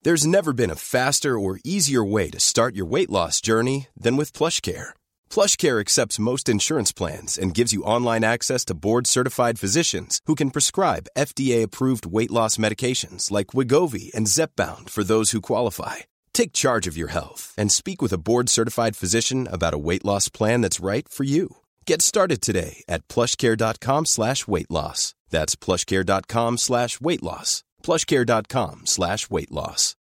There's never been a faster or easier way to start your weight loss journey than with PlushCare. PlushCare accepts most insurance plans and gives you online access to board-certified physicians who can prescribe FDA-approved weight loss medications like Wegovy and Zepbound for those who qualify. Take charge of your health and speak with a board-certified physician about a weight loss plan that's right for you. Get started today at plushcare.com/weightloss. That's plushcare.com/weightloss. plushcare.com/weightloss.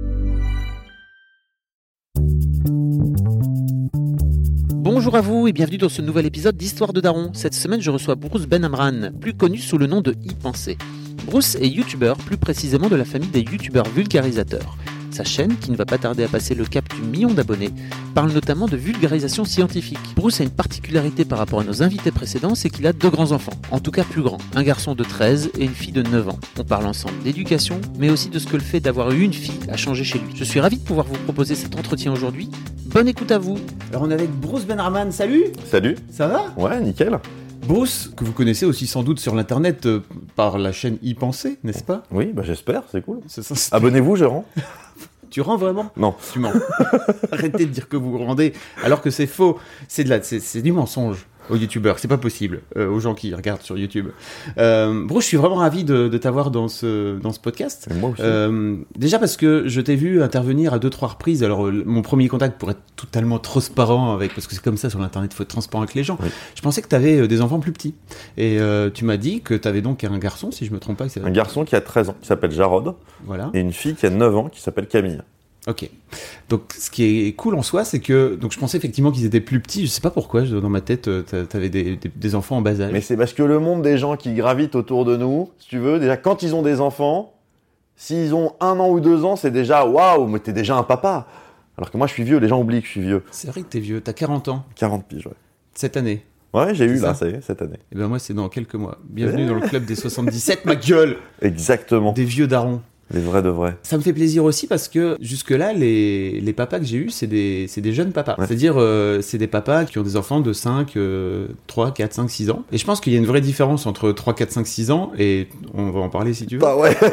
Bonjour à vous et bienvenue dans ce nouvel épisode d'Histoire de Daron. Cette semaine, je reçois Bruce Ben Amran, plus connu sous le nom de YPensée. Bruce est youtubeur, plus précisément de la famille des youtubeurs vulgarisateurs. Sa chaîne, qui ne va pas tarder à passer le cap du 1 million d'abonnés, parle notamment de vulgarisation scientifique. Bruce a une particularité par rapport à nos invités précédents, c'est qu'il a 2 grands-enfants, en tout cas plus grands, un garçon de 13 et une fille de 9 ans. On parle ensemble d'éducation, mais aussi de ce que le fait d'avoir eu une fille a changé chez lui. Je suis ravi de pouvoir vous proposer cet entretien aujourd'hui. Bonne écoute à vous. Alors on est avec Bruce Ben Amran, salut. Salut. Ça va ? Ouais, nickel. Bruce, que vous connaissez aussi sans doute sur l'internet par la chaîne YPensée, n'est-ce pas ? Oui, bah j'espère, c'est cool. C'est ça, c'est... Abonnez-vous, je rends. Tu rends vraiment ? Non. Tu mens. Arrêtez de dire que vous rendez, alors que c'est faux. C'est du mensonge aux youtubeurs. C'est pas possible, aux gens qui regardent sur YouTube. Bruce, je suis vraiment ravi de t'avoir dans ce podcast. Et moi aussi. Déjà parce que je t'ai vu intervenir à 2-3 reprises. Alors, mon premier contact, pour être totalement transparent avec, parce que c'est comme ça sur l'internet, il faut être transparent avec les gens. Oui. Je pensais que tu avais des enfants plus petits. Et tu m'as dit que tu avais donc un garçon, si je me trompe pas. Un garçon qui a 13 ans, qui s'appelle Jarod. Voilà. Et une fille qui a 9 ans, qui s'appelle Camille. Ok. Donc, ce qui est cool en soi, c'est que donc je pensais effectivement qu'ils étaient plus petits. Je sais pas pourquoi, dans ma tête, t'avais des enfants en bas âge. Mais c'est parce que le monde des gens qui gravitent autour de nous, si tu veux, déjà quand ils ont des enfants, s'ils ont 1 an ou 2 ans, c'est déjà waouh, mais t'es déjà un papa. Alors que moi, je suis vieux. Les gens oublient que je suis vieux. C'est vrai que t'es vieux. T'as 40 ans. 40 piges, ouais. Cette année. Ouais, j'ai eu là, ça y est, cette année. Et ben moi, c'est dans quelques mois. Bienvenue dans le club des 77, ma gueule. Exactement. Des vieux darons. Les vrais de vrais. Ça me fait plaisir aussi parce que jusque-là, les papas que j'ai eus, c'est des jeunes papas. Ouais. C'est-à-dire, c'est des papas qui ont des enfants de 5, 3, 4, 5, 6 ans. Et je pense qu'il y a une vraie différence entre 3, 4, 5, 6 ans et on va en parler si tu veux. Bah ouais.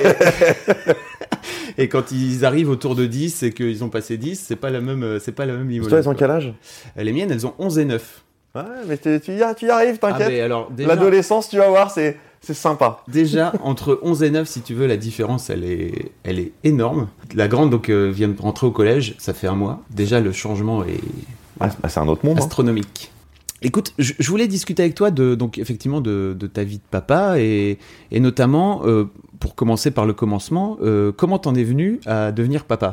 Et quand ils arrivent autour de 10 et qu'ils ont passé 10, c'est pas la même niveau. Toi, elles ont quel âge ? Les miennes, elles ont 11 et 9. Ouais, mais tu y arrives, t'inquiète. Ah, mais alors, déjà... L'adolescence, tu vas voir, c'est sympa. Déjà, entre 11 et 9, si tu veux, la différence, elle est énorme. La grande, donc, vient de rentrer au collège, ça fait 1 mois. Déjà, le changement est c'est un autre monde. Astronomique. Hein. Écoute, je voulais discuter avec toi donc, effectivement de ta vie de papa et notamment, pour commencer par le commencement, comment t'en es venu à devenir papa ?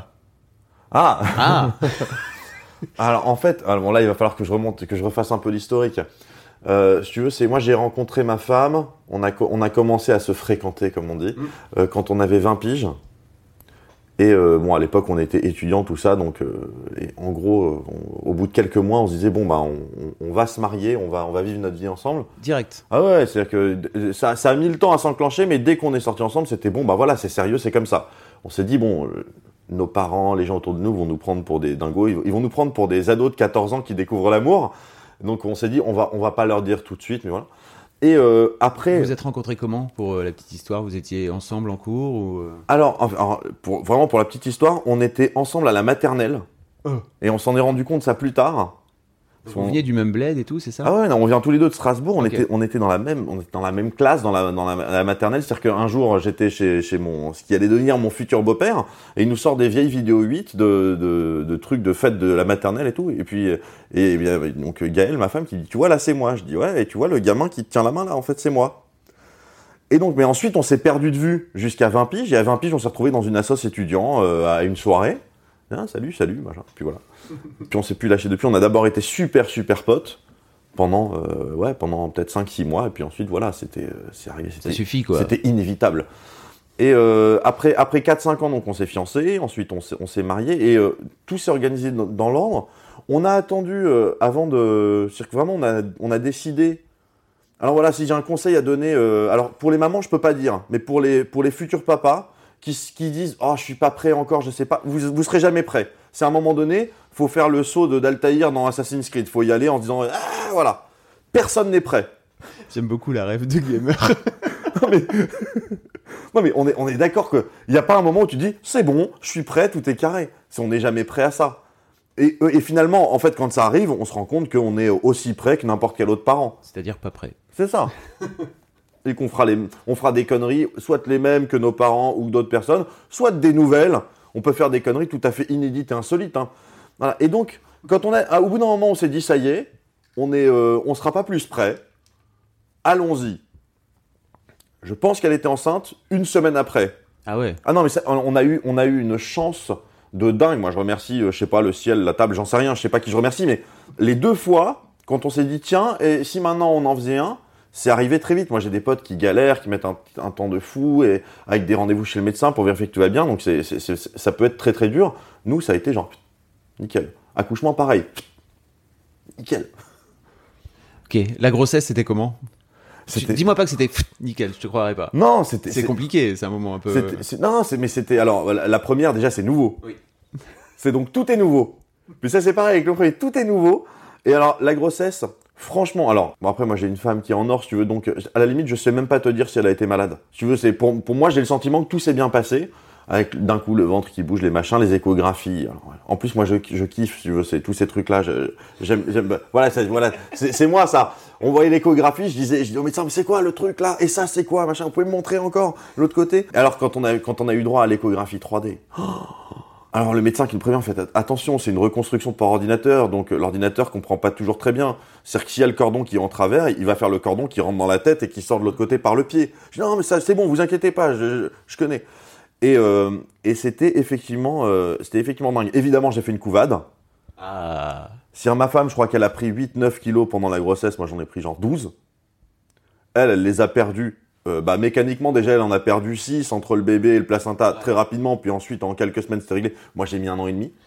Ah. Alors, en fait, bon, là, il va falloir que je refasse un peu l'historique. Si tu veux, moi j'ai rencontré ma femme, on a commencé à se fréquenter comme on dit, quand on avait 20 piges. Et bon, à l'époque on était étudiants, tout ça, donc et en gros, au bout de quelques mois, on se disait bon bah on va se marier, on va vivre notre vie ensemble. Direct. Ah ouais, c'est-à-dire que ça a mis le temps à s'enclencher, mais dès qu'on est sortis ensemble, c'était bon bah voilà, c'est sérieux, c'est comme ça. On s'est dit bon. Nos parents, les gens autour de nous vont nous prendre pour des dingos, ils vont nous prendre pour des ados de 14 ans qui découvrent l'amour. Donc on s'est dit, on va pas leur dire tout de suite, mais voilà. Et après... Vous vous êtes rencontrés comment, pour la petite histoire ? Vous étiez ensemble en cours ou... Alors pour la petite histoire, on était ensemble à la maternelle. Et on s'en est rendu compte ça plus tard. Vous veniez du même bled et tout, c'est ça ? Ah ouais, non, on vient tous les 2 de Strasbourg. Okay. On était dans la même classe, dans la maternelle. C'est-à-dire qu'un jour, j'étais chez ce qui allait devenir mon futur beau-père, et il nous sort des vieilles vidéos 8 de trucs de fête de la maternelle et tout. Et puis, donc Gaëlle, ma femme, qui dit, tu vois, là, c'est moi. Je dis, ouais, et tu vois, le gamin qui te tient la main, là, en fait, c'est moi. Et donc, mais ensuite, on s'est perdu de vue jusqu'à 20 piges. Et à 20 piges, on s'est retrouvé dans une assoce étudiant, à une soirée. Ah, salut, machin. Puis voilà. Puis on s'est plus lâché depuis. On a d'abord été super potes pendant peut-être 5-6 mois. Et puis ensuite, voilà, c'est arrivé. Ça suffit, quoi. C'était inévitable. Et après 4-5 ans, donc, on s'est fiancés. Ensuite, on s'est mariés. Et tout s'est organisé dans l'ordre. On a attendu avant de... C'est-à-dire que vraiment, on a décidé... Alors voilà, si j'ai un conseil à donner... alors, pour les mamans, je peux pas dire. Mais pour les futurs papas... Qui disent « Oh, je suis pas prêt encore, je sais pas ». Vous serez jamais prêt. C'est à un moment donné, faut faire le saut d'Altaïr dans Assassin's Creed. Faut y aller en se disant « Ah, voilà, personne n'est prêt ». J'aime beaucoup la rêve de gamer. Non mais, non, mais on est d'accord qu'il n'y a pas un moment où tu dis c'est bon, je suis prêt, tout est carré. On n'est jamais prêt à ça. Et finalement, en fait, quand ça arrive, on se rend compte qu'on est aussi prêt que n'importe quel autre parent. C'est-à-dire pas prêt. C'est ça. Et qu'on fera des conneries, soit les mêmes que nos parents ou d'autres personnes, soit des nouvelles. On peut faire des conneries tout à fait inédites et insolites. Hein. Voilà. Et donc, quand au bout d'un moment, on s'est dit ça y est, on sera pas plus prêt. Allons-y. Je pense qu'elle était enceinte une semaine après. Ah ouais. Ah non, mais on a eu une chance de dingue. Moi, je remercie, je sais pas, le ciel, la table, j'en sais rien, je sais pas qui je remercie, mais les 2 fois, quand on s'est dit, tiens, et si maintenant on en faisait un, c'est arrivé très vite. Moi, j'ai des potes qui galèrent, qui mettent un temps de fou, et avec des rendez-vous chez le médecin pour vérifier que tout va bien, donc ça peut être très très dur. Nous, ça a été genre, nickel. Accouchement, pareil. Nickel. Ok, la grossesse, c'était comment ? Dis-moi pas que c'était nickel, je te croirais pas. Non, c'est compliqué, c'est un moment un peu. Mais c'était alors la première déjà c'est nouveau. Oui. C'est donc tout est nouveau. Puis ça c'est pareil avec le premier, tout est nouveau. Et alors la grossesse, franchement, alors bon après moi j'ai une femme qui est en or, si tu veux, donc à la limite je sais même pas te dire si elle a été malade. Si tu veux, c'est pour moi j'ai le sentiment que tout s'est bien passé. Avec d'un coup le ventre qui bouge, les machins, les échographies. Alors, ouais. En plus, moi, je kiffe, si tu veux, c'est tous ces trucs-là. J'aime. Voilà, c'est moi ça. On voyait l'échographie, je dis au médecin, mais c'est quoi le truc là ? Et ça, c'est quoi, machin ? Vous pouvez me montrer encore l'autre côté ? Alors quand on a eu droit à l'échographie 3D. Alors le médecin qui nous prévient, en fait, attention, c'est une reconstruction par ordinateur, donc l'ordinateur comprend pas toujours très bien. C'est-à-dire que s'il y a le cordon qui est en travers, il va faire le cordon qui rentre dans la tête et qui sort de l'autre côté par le pied. Je dis non, mais ça, c'est bon, vous inquiétez pas, je connais. Et c'était effectivement dingue. Évidemment, j'ai fait une couvade. Ah. Si ma femme, je crois qu'elle a pris 8-9 kilos pendant la grossesse, moi j'en ai pris genre 12. Elle les a perdus. Mécaniquement, déjà, elle en a perdu 6 entre le bébé et le placenta très rapidement, puis ensuite, en quelques semaines, c'était réglé. Moi, j'ai mis 1 an et demi.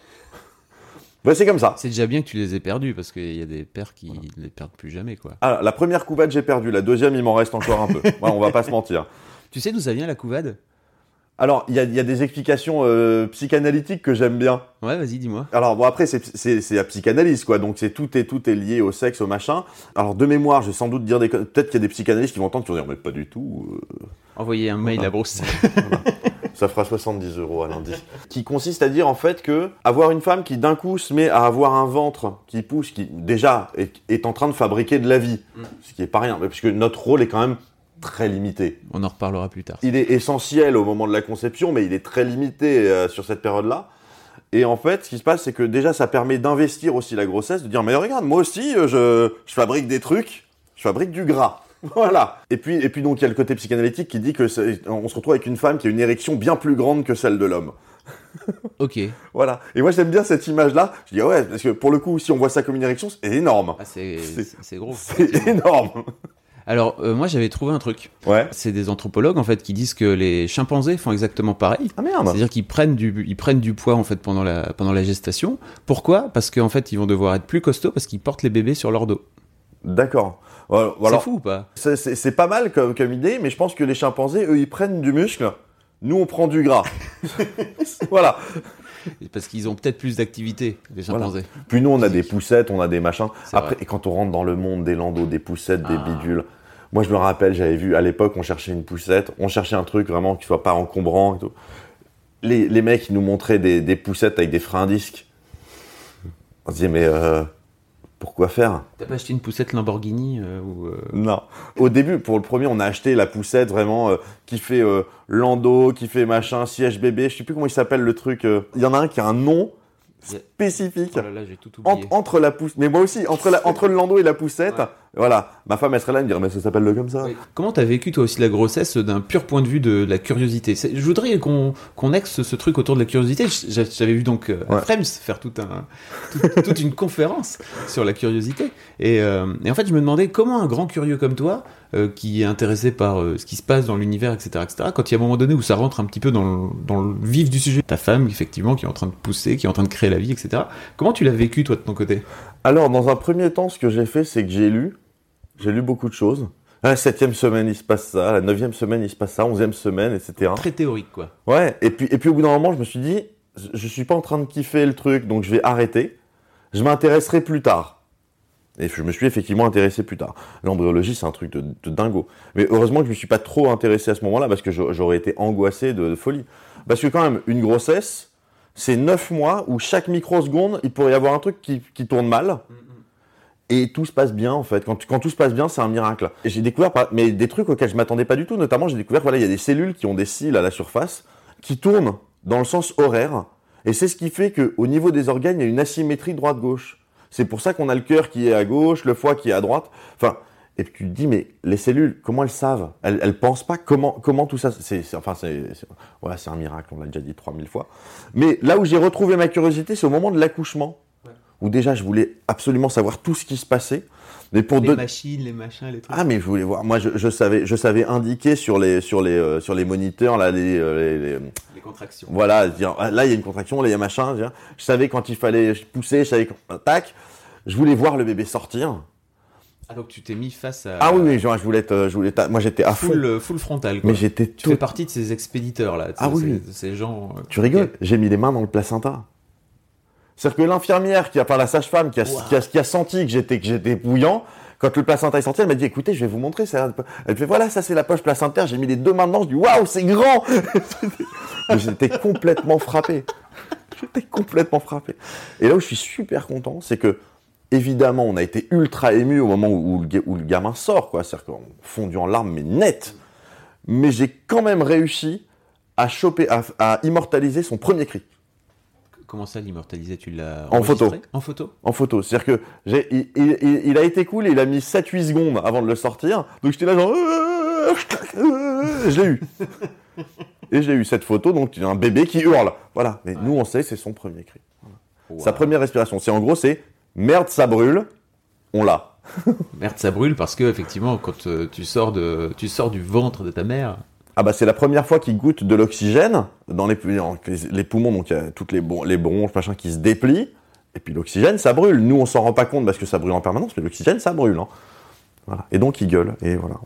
C'est comme ça. C'est déjà bien que tu les aies perdus, parce qu'il y a des pères qui les perdent plus jamais, quoi. Alors, la première couvade, j'ai perdu. La deuxième, il m'en reste encore un peu. Ouais, on va pas se mentir. Tu sais d'où ça vient, la couvade ? Alors, il y a des explications psychanalytiques que j'aime bien. Ouais, vas-y, dis-moi. Alors, bon, après, c'est la psychanalyse, quoi. Donc, tout est lié au sexe, au machin. Alors, de mémoire, je vais sans doute dire peut-être qu'il y a des psychanalystes qui vont entendre, qui vont dire, mais pas du tout. Envoyez un mail à Bruce. Voilà. Ça fera 70 € à lundi. Qui consiste à dire, en fait, que avoir une femme qui, d'un coup, se met à avoir un ventre qui pousse, qui, déjà, est en train de fabriquer de la vie. Ce qui est pas rien. Parce que notre rôle est quand même très limité. On en reparlera plus tard. Il est essentiel au moment de la conception, mais il est très limité sur cette période-là. Et en fait, ce qui se passe, c'est que déjà, ça permet d'investir aussi la grossesse, de dire, mais regarde, moi aussi, je fabrique des trucs, je fabrique du gras. Voilà. Et puis donc, il y a le côté psychanalytique qui dit que on se retrouve avec une femme qui a une érection bien plus grande que celle de l'homme. Ok. Voilà. Et moi, j'aime bien cette image-là. Je dis, ouais, parce que pour le coup, si on voit ça comme une érection, c'est énorme. Ah, c'est gros. C'est énorme. Alors, moi, j'avais trouvé un truc. Ouais. C'est des anthropologues, en fait, qui disent que les chimpanzés font exactement pareil. Ah merde. C'est-à-dire qu'ils prennent du poids, en fait, pendant la gestation. Pourquoi ? Parce qu'en fait, ils vont devoir être plus costauds parce qu'ils portent les bébés sur leur dos. D'accord. Alors, c'est fou ou pas ? C'est pas mal comme idée, mais je pense que les chimpanzés, eux, ils prennent du muscle. Nous, on prend du gras. Voilà. Parce qu'ils ont peut-être plus d'activité, les chimpanzés. Voilà. Puis nous, on a des poussettes, on a des machins. C'est Après, vrai. Et quand on rentre dans le monde des landos, des poussettes, des bidules. Moi, je me rappelle, j'avais vu, à l'époque, on cherchait une poussette. On cherchait un truc vraiment qui soit pas encombrant et tout. Les mecs, ils nous montraient des poussettes avec des freins à disque. On se disait, mais pourquoi faire ? T'as pas acheté une poussette Lamborghini Non. Au début, pour le premier, on a acheté la poussette vraiment qui fait landau, qui fait machin, siège bébé. Je sais plus comment il s'appelle le truc. Il y en a un qui a un nom spécifique. Oh là là, j'ai tout oublié. Entre la poussette, mais moi aussi, entre le landau et la poussette. Ouais. Voilà. Ma femme, elle serait là, elle me dirait, mais ça s'appelle comme ça. Oui. Comment t'as vécu toi aussi la grossesse d'un pur point de vue de la curiosité ? Je voudrais qu'on axe ce truc autour de la curiosité. J'avais vu donc Frems faire toute une conférence sur la curiosité. Et en fait, je me demandais comment un grand curieux comme toi, qui est intéressé par ce qui se passe dans l'univers, etc., quand il y a un moment donné où ça rentre un petit peu dans le vif du sujet, ta femme, effectivement, qui est en train de pousser, qui est en train de créer la vie, etc., comment tu l'as vécu, toi, de ton côté ? Alors, dans un premier temps, ce que j'ai fait, c'est que j'ai lu beaucoup de choses. La 7e semaine, il se passe ça. La 9e semaine, il se passe ça. 11e semaine, etc. Très théorique, quoi. Ouais. Et puis au bout d'un moment, je me suis dit, je suis pas en train de kiffer le truc, donc je vais arrêter. Je m'intéresserai plus tard. Et je me suis effectivement intéressé plus tard. L'embryologie, c'est un truc de dingo. Mais heureusement que je me suis pas trop intéressé à ce moment-là, parce que j'aurais été angoissé de folie. Parce que quand même, une grossesse, c'est 9 mois où chaque microseconde, il pourrait y avoir un truc qui tourne mal. Et tout se passe bien, en fait. Quand tout se passe bien, c'est un miracle. Et j'ai découvert mais des trucs auxquels je m'attendais pas du tout. Notamment, j'ai découvert il y a des cellules qui ont des cils à la surface qui tournent dans le sens horaire. Et c'est ce qui fait qu'au niveau des organes, il y a une asymétrie droite-gauche. C'est pour ça qu'on a le cœur qui est à gauche, le foie qui est à droite. Enfin, et puis tu te dis, mais les cellules, comment elles savent ? Elles pensent pas comment tout ça... C'est un miracle, on l'a déjà dit 3000 fois. Mais là où j'ai retrouvé ma curiosité, c'est au moment de l'accouchement. Où déjà je voulais absolument savoir tout ce qui se passait. Mais pour les machines, les machins, les trucs. Ah mais je voulais voir. Moi je savais indiquer sur les moniteurs là les contractions. Voilà, dire là il y a une contraction, là il y a machin. Je savais quand il fallait pousser, je savais quand tac. Je voulais voir le bébé sortir. Ah donc tu t'es mis face à. Ah oui, genre je voulais moi j'étais à fond. Full frontal quoi. Mais j'étais Tu fais partie de ces expéditeurs là. De ces gens. Tu rigoles ? J'ai mis les mains dans le placenta. C'est-à-dire que l'infirmière la sage-femme qui a senti que j'étais bouillant, quand le placenta est sorti, elle m'a dit écoutez, je vais vous montrer ça. Elle fait voilà, ça c'est la poche placentaire, j'ai mis les 2 mains dedans, je dis waouh, c'est grand. Mais j'étais complètement frappé. Et là où je suis super content, c'est que évidemment, on a été ultra ému au moment où le gamin sort quoi, c'est-à-dire qu'on fondu en larmes mais net. Mais j'ai quand même réussi à immortaliser son premier cri. Comment ça, l'immortaliser ? Tu l'as en photo. En photo ? En photo. C'est-à-dire que il a été cool et il a mis 7-8 secondes avant de le sortir. Donc j'étais là genre... Je l'ai eu. Et j'ai eu cette photo, donc un bébé qui hurle. Voilà. Mais nous, on sait, c'est son premier cri. Voilà. Wow. Sa première respiration. En gros, c'est « Merde, ça brûle », on l'a. Merde, ça brûle parce que effectivement, quand tu sors du ventre de ta mère... Ah bah c'est la première fois qu'il goûte de l'oxygène dans les poumons, donc il y a toutes les bronches machin qui se déplient, et puis l'oxygène ça brûle. Nous on s'en rend pas compte parce que ça brûle en permanence, mais l'oxygène ça brûle. Hein. Voilà. Et donc il gueule, et voilà.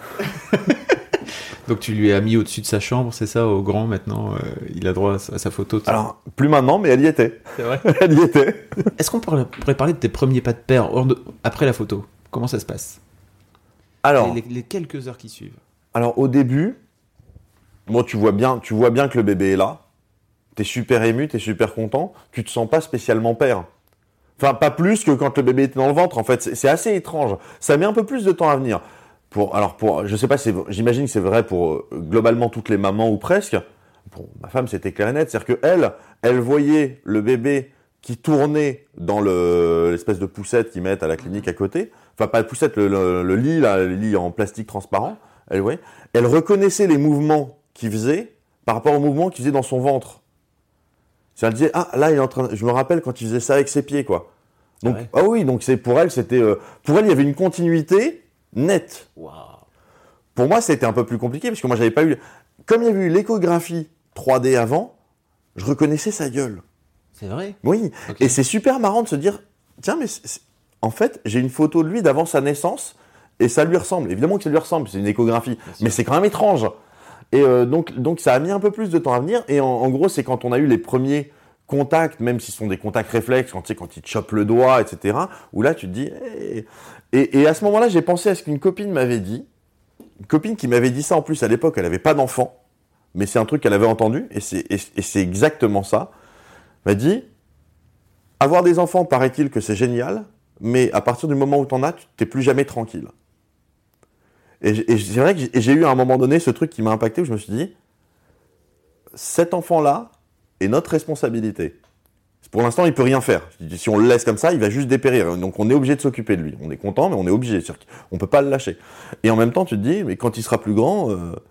Donc tu lui as mis au-dessus de sa chambre, c'est ça, au grand maintenant, il a droit à sa photo. Alors plus maintenant, mais elle y était. C'est vrai. Elle y était. Est-ce qu'on pourrait parler de tes premiers pas de père après la photo ? Comment ça se passe ? Alors les quelques heures qui suivent. Alors au début. Bon, tu vois bien que le bébé est là. T'es super ému, t'es super content. Tu te sens pas spécialement père. Enfin, pas plus que quand le bébé était dans le ventre. En fait, c'est assez étrange. Ça met un peu plus de temps à venir. Je sais pas, j'imagine que c'est vrai pour globalement toutes les mamans ou presque. Pour ma femme, c'était clair et net. C'est-à-dire que elle voyait le bébé qui tournait dans l'espèce de poussette qu'ils mettent à la clinique à côté. Enfin, pas la poussette, le lit, là, le lit en plastique transparent. Elle voyait. Elle reconnaissait les mouvements qu'il faisait par rapport aux mouvements qu'il faisait dans son ventre. Elle disait là il est en train. Je me rappelle quand il faisait ça avec ses pieds quoi. Donc oui donc pour elle il y avait une continuité nette. Wow. Pour moi c'était un peu plus compliqué parce que moi j'avais pas eu comme il y avait eu l'échographie 3D avant, je reconnaissais sa gueule. C'est vrai. Oui. Okay. Et c'est super marrant de se dire tiens mais en fait j'ai une photo de lui d'avant sa naissance et ça lui ressemble. Évidemment que ça lui ressemble, c'est une échographie, mais c'est quand même étrange. Et donc ça a mis un peu plus de temps à venir. Et en gros, c'est quand on a eu les premiers contacts, même si ce sont des contacts réflexes, quand ils te chopent le doigt, etc., où là, tu te dis... Hey. Et à ce moment-là, j'ai pensé à ce qu'une copine m'avait dit. Une copine qui m'avait dit ça, en plus, à l'époque, elle n'avait pas d'enfant. Mais c'est un truc qu'elle avait entendu, et c'est exactement ça. Elle m'a dit, avoir des enfants, paraît-il que c'est génial, mais à partir du moment où tu en as, tu n'es plus jamais tranquille. Et c'est vrai que j'ai eu à un moment donné ce truc qui m'a impacté où je me suis dit cet enfant-là est notre responsabilité. Pour l'instant, il peut rien faire. Si on le laisse comme ça, il va juste dépérir. Donc on est obligé de s'occuper de lui. On est content, mais on est obligé. On peut pas le lâcher. Et en même temps, tu te dis mais quand il sera plus grand,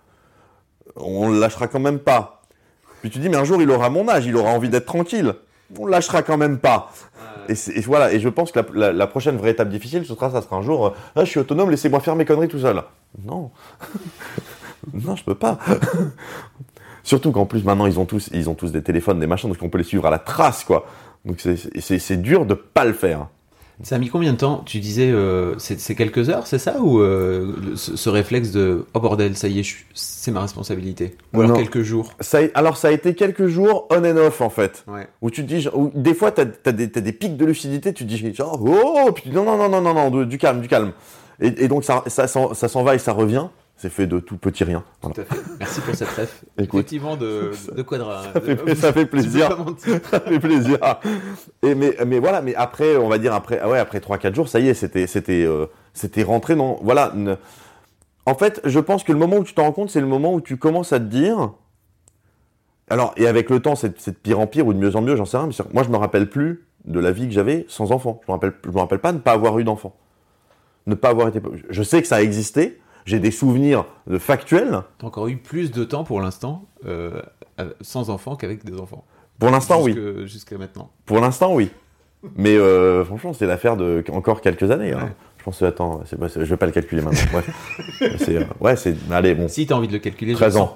on le lâchera quand même pas. Puis tu te dis mais un jour il aura mon âge, il aura envie d'être tranquille. On le lâchera quand même pas. Et voilà. Et je pense que la prochaine vraie étape difficile, ça sera un jour. Je suis autonome, laissez-moi faire mes conneries tout seul. Non, non, je peux pas. Surtout qu'en plus maintenant ils ont tous des téléphones, des machins, donc on peut les suivre à la trace, quoi. Donc c'est dur de pas le faire. Ça a mis combien de temps? Tu disais, c'est quelques heures, c'est ça? Ou ce réflexe de « Oh bordel, ça y est, c'est ma responsabilité » Ou alors Non. quelques jours? Ça a été quelques jours on and off, en fait. Ouais. Où tu te dis, où des fois, t'as des pics de lucidité, tu te dis genre, oh, puis non, du calme. Et donc, ça s'en va et ça revient. C'est fait de tout petit rien. Voilà. Tout à fait. Merci pour cette ref. Écoute, Effectivement, de Quadra. ça fait plaisir. Tu peux pas mentir. Ça fait plaisir. Mais voilà, mais après, on va dire, après 3-4 jours, ça y est, c'était rentré dans, voilà. En fait, je pense que le moment où tu t'en rends compte, c'est le moment où tu commences à te dire, alors, et avec le temps, c'est de pire en pire ou de mieux en mieux, j'en sais rien, mais moi, je me rappelle plus de la vie que j'avais sans enfant. Je me rappelle pas de ne pas avoir eu d'enfant. Ne pas avoir été, je sais que ça a existé. J'ai des souvenirs factuels. T'as encore eu plus de temps pour l'instant sans enfants qu'avec des enfants. Pour l'instant, oui. Jusqu'à maintenant. Pour l'instant, oui. Mais franchement, c'est l'affaire de encore quelques années. Ouais. Hein. Je pense, attends, je vais pas le calculer maintenant. Bref. Allez, bon. Si t'as envie de le calculer. 13 ans.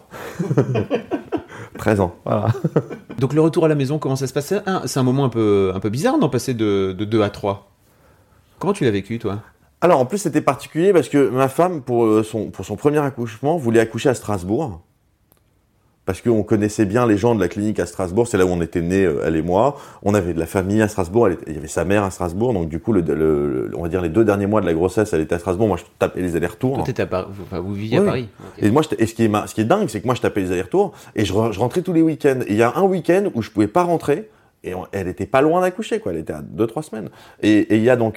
13 ans, voilà. Donc le retour à la maison, comment ça se passait? C'est un moment un peu bizarre, non? Passer de 2 à 3. Comment tu l'as vécu, toi? Alors, en plus, c'était particulier parce que ma femme, pour son premier accouchement, voulait accoucher à Strasbourg. Parce qu'on connaissait bien les gens de la clinique à Strasbourg. C'est là où on était nés, elle et moi. On avait de la famille à Strasbourg. Il y avait sa mère à Strasbourg. Donc, du coup, on va dire les 2 derniers mois de la grossesse, elle était à Strasbourg. Moi, je tapais les allers-retours. Toi, t'étais à Paris. Vous viviez à Paris. Okay. Et moi, ce qui est dingue, c'est que moi, je tapais les allers-retours et je rentrais tous les week-ends. Et il y a un week-end où je pouvais pas rentrer et elle était pas loin d'accoucher, quoi. Elle était à 2-3 semaines. Et il y a donc,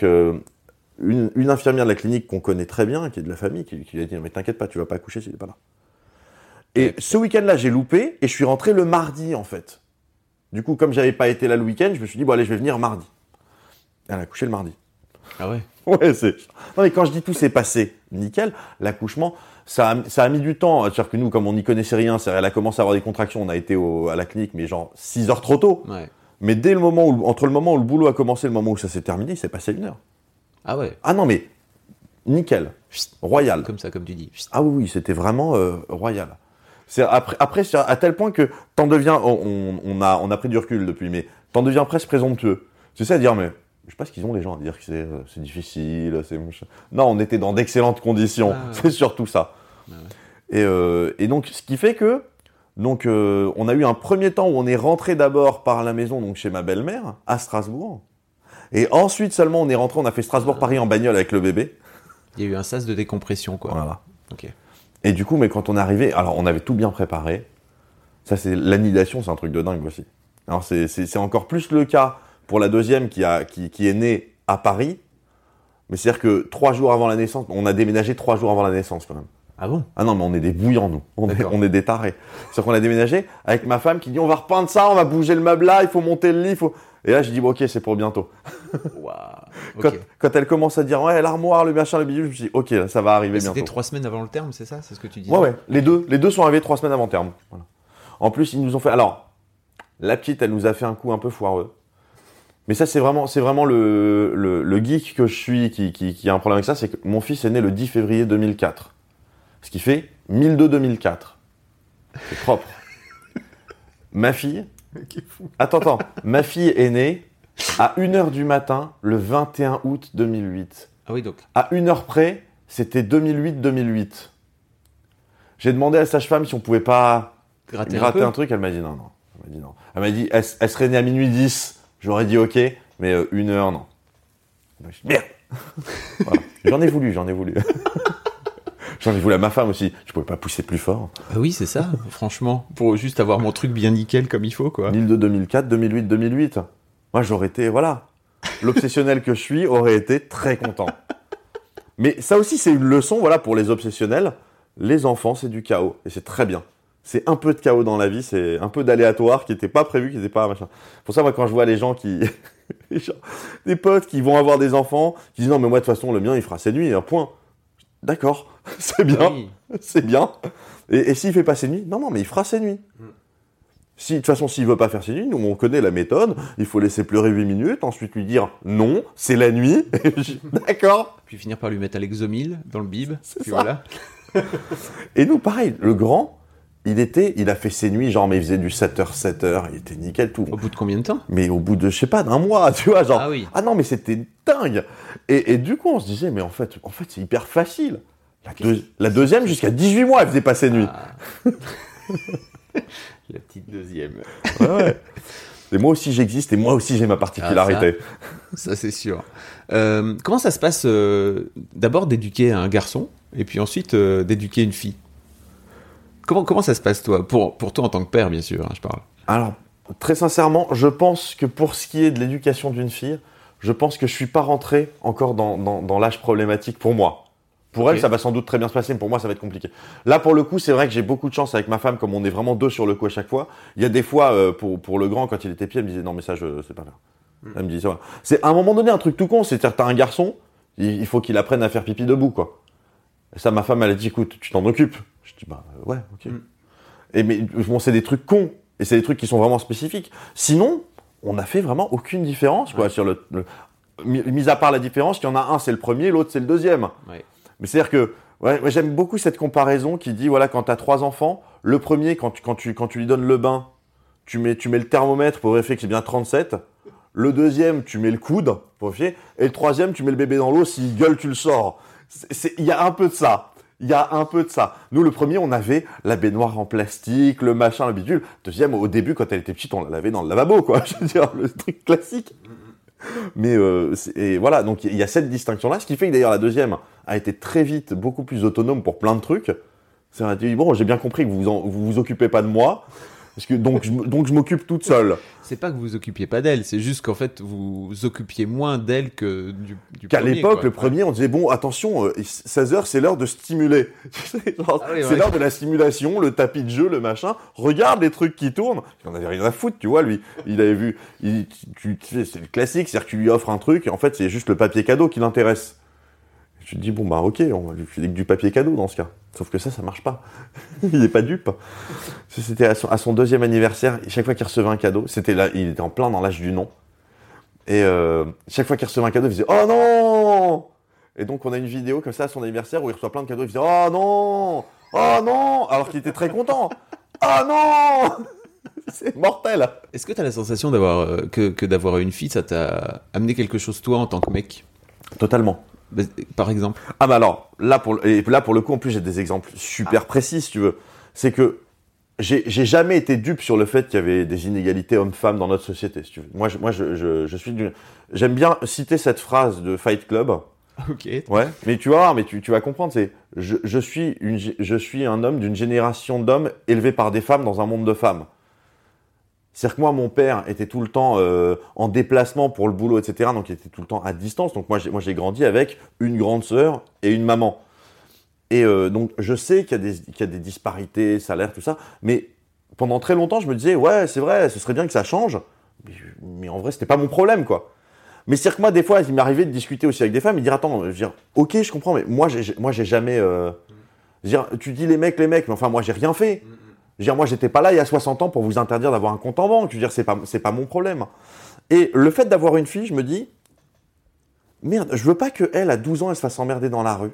une infirmière de la clinique qu'on connaît très bien, qui est de la famille, qui lui a dit « Mais t'inquiète pas, tu vas pas accoucher s'il est pas là. » Et ce week-end-là, j'ai loupé et je suis rentré le mardi, en fait. Du coup, comme j'avais pas été là le week-end, je me suis dit « Bon, allez, je vais venir mardi. » Elle a accouché le mardi. Ah ouais? Ouais, Non, mais quand je dis tout s'est passé nickel, l'accouchement, ça a mis du temps. C'est-à-dire que nous, comme on n'y connaissait rien, elle a commencé à avoir des contractions, on a été à la clinique, mais genre 6 heures trop tôt. Ouais. Mais dès le moment entre le moment où le boulot a commencé et le moment où ça s'est terminé, il s'est passé 1 heure. Ah ouais? Ah non, mais nickel, royal. Comme ça, comme tu dis. Ah oui, c'était vraiment royal. C'est après c'est à tel point que t'en deviens, on a pris du recul depuis, mais t'en deviens presque présomptueux. Tu sais à dire, mais je sais pas ce qu'ils ont les gens à dire que c'est difficile, c'est machin. Non, on était dans d'excellentes conditions. Ah, ouais. C'est surtout ça. Ah, ouais. Et donc ce qui fait que on a eu un premier temps où on est rentré d'abord par la maison, donc chez ma belle-mère à Strasbourg. Et ensuite seulement on est rentré, on a fait Strasbourg-Paris en bagnole avec le bébé. Il y a eu un sas de décompression, quoi. Voilà. Ok. Et du coup, mais quand on est arrivé, alors on avait tout bien préparé. Ça, c'est l'annihilation, c'est un truc de dingue aussi. Alors c'est encore plus le cas pour la deuxième qui est née à Paris. Mais c'est-à-dire que 3 jours avant la naissance, on a déménagé 3 jours avant la naissance quand même. Ah bon? Ah non, mais on est des bouillants, nous. On est des tarés. C'est-à-dire qu'on a déménagé avec ma femme qui dit on va repeindre ça, on va bouger le meuble là, il faut monter le lit, Et là, je dis bon, ok, c'est pour bientôt. Wow. Okay. Quand elle commence à dire ouais, l'armoire, le machin, le bidule, je me dis ok, ça va arriver bientôt. C'était 3 semaines avant le terme, c'est ça? C'est ce que tu dis? Ouais. Les deux sont arrivés 3 semaines avant terme. Voilà. En plus, ils nous ont fait. Alors, la petite, elle nous a fait un coup un peu foireux. Mais ça, c'est vraiment le geek que je suis qui a un problème avec ça, c'est que mon fils est né le 10 février 2004. Ce qui fait 1002-2004. C'est propre. Ma fille. Attends. Ma fille est née à 1h du matin le 21 août 2008. Ah oui, donc. À 1h près, c'était 2008-2008. J'ai demandé à la sage-femme si on pouvait pas gratter un truc. Elle m'a dit non. Elle m'a dit, elle serait née à minuit 10. J'aurais dit ok, mais 1h, non. Merde. Voilà. J'en ai voulu. J'en ai voulu à ma femme aussi. Je pouvais pas pousser plus fort. Ah oui, c'est ça, franchement. Pour juste avoir mon truc bien nickel comme il faut, quoi. 2002-2004, 2008-2008. Moi, j'aurais été, voilà. L'obsessionnel que je suis aurait été très content. Mais ça aussi, c'est une leçon, voilà, pour les obsessionnels. Les enfants, c'est du chaos. Et c'est très bien. C'est un peu de chaos dans la vie, c'est un peu d'aléatoire qui n'était pas prévu, qui n'était pas machin. Pour ça, moi, quand je vois les gens des potes qui vont avoir des enfants, qui disent non, mais moi, de toute façon, le mien, il fera ses nuits, un point. D'accord, c'est bien, oui. C'est bien. Et s'il fait pas ses nuits, non, mais il fera ses nuits. De toute façon, s'il veut pas faire ses nuits, nous, on connaît la méthode. Il faut laisser pleurer 8 minutes, ensuite lui dire non, c'est la nuit. D'accord. Puis finir par lui mettre à l'exomile dans le bib. C'est puis ça. Voilà. Et nous, pareil, le grand, il a fait ses nuits, genre, mais il faisait du 7h, 7h, il était nickel, tout. Au bout de combien de temps? Mais au bout de, je sais pas, d'un mois, tu vois, genre. Ah oui. Ah non, mais c'était dingue. Et du coup, on se disait, mais en fait, c'est hyper facile. La deuxième, jusqu'à 18 mois, elle faisait pas ses nuits. Ah. La petite deuxième. Ouais. Et moi aussi, j'existe, et moi aussi, j'ai ma particularité. Ça c'est sûr. Comment ça se passe d'abord d'éduquer un garçon, et puis ensuite d'éduquer une fille? Comment ça se passe, toi, pour toi en tant que père, bien sûr, hein, je parle. Alors, très sincèrement, je pense que pour ce qui est de l'éducation d'une fille, je pense que je suis pas rentré encore dans l'âge problématique pour moi. Pour elle, ça va sans doute très bien se passer, mais pour moi, ça va être compliqué. Là, pour le coup, c'est vrai que j'ai beaucoup de chance avec ma femme, comme on est vraiment deux sur le coup à chaque fois. Il y a des fois, pour le grand, quand il était petit, elle me disait, non, mais ça, je sais pas faire. Elle me disait, voilà. C'est à un moment donné un truc tout con, c'est-à-dire que t'as un garçon, il faut qu'il apprenne à faire pipi debout, quoi. Et ça, ma femme, elle a dit, écoute, tu t'en occupes. Je dis, bah, ouais, ok. Et mais, bon, c'est des trucs cons, et c'est des trucs qui sont vraiment spécifiques. Sinon, on n'a fait vraiment aucune différence, quoi, sur mis à part la différence, qu'il y en a un, c'est le premier, l'autre, c'est le deuxième. Ouais. Mais c'est-à-dire que, ouais, j'aime beaucoup cette comparaison qui dit, voilà, quand tu as 3 enfants, le premier, quand tu lui donnes le bain, tu mets le thermomètre pour vérifier que c'est bien 37. Le deuxième, tu mets le coude pour vérifier. Et le troisième, tu mets le bébé dans l'eau, s'il gueule, tu le sors. Il y a un peu de ça. Nous, le premier, on avait la baignoire en plastique, le machin, le bidule. Deuxième, au début, quand elle était petite, on la lavait dans le lavabo, quoi. Je veux dire, le truc classique. Mais et voilà, donc il y a cette distinction-là, ce qui fait que d'ailleurs la deuxième a été très vite beaucoup plus autonome pour plein de trucs. C'est dit, bon, j'ai bien compris que vous occupez pas de moi, parce que donc je m'occupe toute seule. C'est pas que vous vous occupiez pas d'elle, c'est juste qu'en fait vous occupiez moins d'elle que du qu'à premier, l'époque, quoi. Le premier, on disait, bon, attention, 16h, c'est l'heure de stimuler. C'est l'heure de la stimulation, le tapis de jeu, le machin. Regarde les trucs qui tournent. Il en avait rien à foutre, tu vois, lui. Il avait vu, c'est le classique, c'est-à-dire que tu lui offres un truc, et en fait, c'est juste le papier cadeau qui l'intéresse. Je te dis, bon, bah, ok, on va lui filer que du papier cadeau dans ce cas. Sauf que ça marche pas. Il est pas dupe. C'était à son 2e anniversaire, chaque fois qu'il recevait un cadeau, il était en plein dans l'âge du non. Et chaque fois qu'il recevait un cadeau, il faisait, oh non! Et donc, on a une vidéo comme ça à son anniversaire où il reçoit plein de cadeaux, il faisait, oh non! Oh non! Alors qu'il était très content. Oh non! C'est mortel. Est-ce que tu as la sensation que d'avoir une fille, ça t'a amené quelque chose toi en tant que mec? Totalement. Par exemple? Ah bah alors, là pour le coup, en plus, j'ai des exemples super précis, si tu veux. C'est que j'ai jamais été dupe sur le fait qu'il y avait des inégalités hommes-femmes dans notre société, si tu veux. Moi, je suis j'aime bien citer cette phrase de Fight Club. Ok. Ouais. Mais tu vas comprendre, c'est je suis un homme d'une génération d'hommes élevés par des femmes dans un monde de femmes. C'est-à-dire que moi, mon père était tout le temps en déplacement pour le boulot, etc. Donc, il était tout le temps à distance. Donc, moi, j'ai grandi avec une grande sœur et une maman. Et donc, je sais qu'il y a des disparités, salaires, tout ça. Mais pendant très longtemps, je me disais, ouais, c'est vrai, ce serait bien que ça change. Mais en vrai, c'était pas mon problème, quoi. Mais c'est-à-dire que moi, des fois, il m'arrivait de discuter aussi avec des femmes et de dire, attends, je veux dire, ok, je comprends, mais moi, j'ai jamais... je veux dire, tu dis les mecs, mais enfin, moi, j'ai rien fait. Je veux dire, moi, j'étais pas là il y a 60 ans pour vous interdire d'avoir un compte en banque. Je veux dire, c'est pas mon problème. Et le fait d'avoir une fille, je me dis, merde, je veux pas qu'elle, à 12 ans, elle se fasse emmerder dans la rue.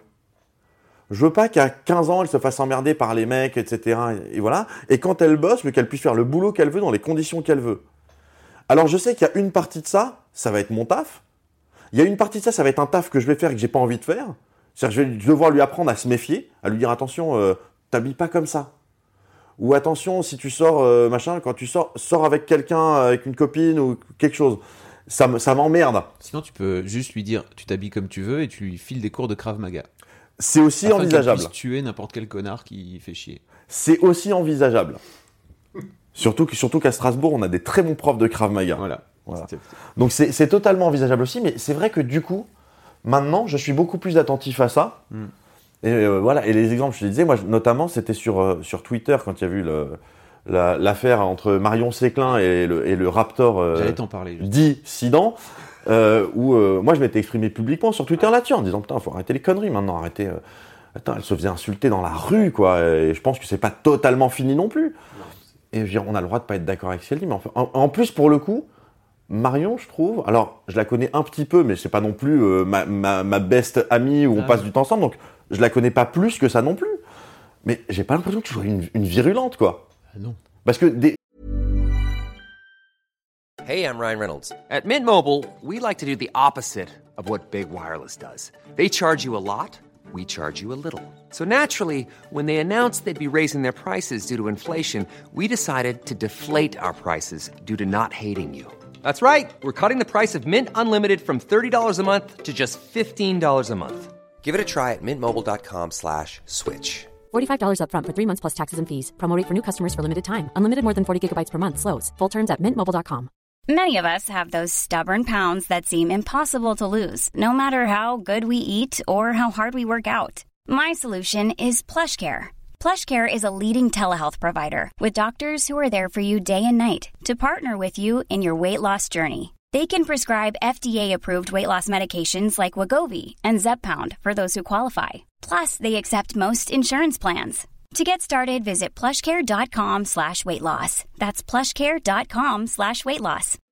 Je veux pas qu'à 15 ans, elle se fasse emmerder par les mecs, etc. Et voilà. Et quand elle bosse, je veux qu'elle puisse faire le boulot qu'elle veut dans les conditions qu'elle veut. Alors, je sais qu'il y a une partie de ça, ça va être mon taf. Il y a une partie de ça va être un taf que je vais faire et que j'ai pas envie de faire. C'est-à-dire que je vais devoir lui apprendre à se méfier, à lui dire, attention, t'habilles pas comme ça. Ou attention, si tu sors, quand tu sors avec quelqu'un, avec une copine ou quelque chose. Ça m'emmerde. Sinon, tu peux juste lui dire, tu t'habilles comme tu veux et tu lui files des cours de Krav Maga. C'est aussi envisageable. Qu'elle puisse tuer n'importe quel connard qui fait chier. C'est aussi envisageable. Surtout qu'à Strasbourg, on a des très bons profs de Krav Maga. Voilà. Donc c'est totalement envisageable aussi, mais c'est vrai que du coup, maintenant, je suis beaucoup plus attentif à ça. Et voilà, et les exemples, je te disais, moi, notamment, c'était sur Twitter, quand il y a eu l'affaire entre Marion Séclin et le Raptor J'allais t'en parler, dit Sidan, où moi, je m'étais exprimé publiquement sur Twitter là-dessus, en disant, putain, faut arrêter les conneries maintenant, arrêtez... Attends, elle se faisait insulter dans la rue, quoi, et je pense que c'est pas totalement fini non plus. Et je veux dire, on a le droit de pas être d'accord avec ce qu'elle dit, mais en plus, pour le coup, Marion, je trouve, alors, je la connais un petit peu, mais c'est pas non plus ma best amie où on passe du temps ensemble, donc je la connais pas plus que ça non plus. Mais j'ai pas l'impression que tu sois une virulente, quoi. Ah non. Parce que Hey, I'm Ryan Reynolds. At Mint Mobile, we like to do the opposite of what Big Wireless does. They charge you a lot, we charge you a little. So naturally, when they announced they'd be raising their prices due to inflation, we decided to deflate our prices due to not hating you. That's right. We're cutting the price of Mint Unlimited from $30 a month to just $15 a month. Give it a try at mintmobile.com/switch. $45 up front for 3 months plus taxes and fees. Promo rate for new customers for limited time. Unlimited more than 40 gigabytes per month slows. Full terms at mintmobile.com. Many of us have those stubborn pounds that seem impossible to lose, no matter how good we eat or how hard we work out. My solution is PlushCare. PlushCare is a leading telehealth provider with doctors who are there for you day and night to partner with you in your weight loss journey. They can prescribe FDA-approved weight loss medications like Wegovy and Zepbound for those who qualify. Plus, they accept most insurance plans. To get started, visit plushcare.com/weightloss. That's plushcare.com/weightloss.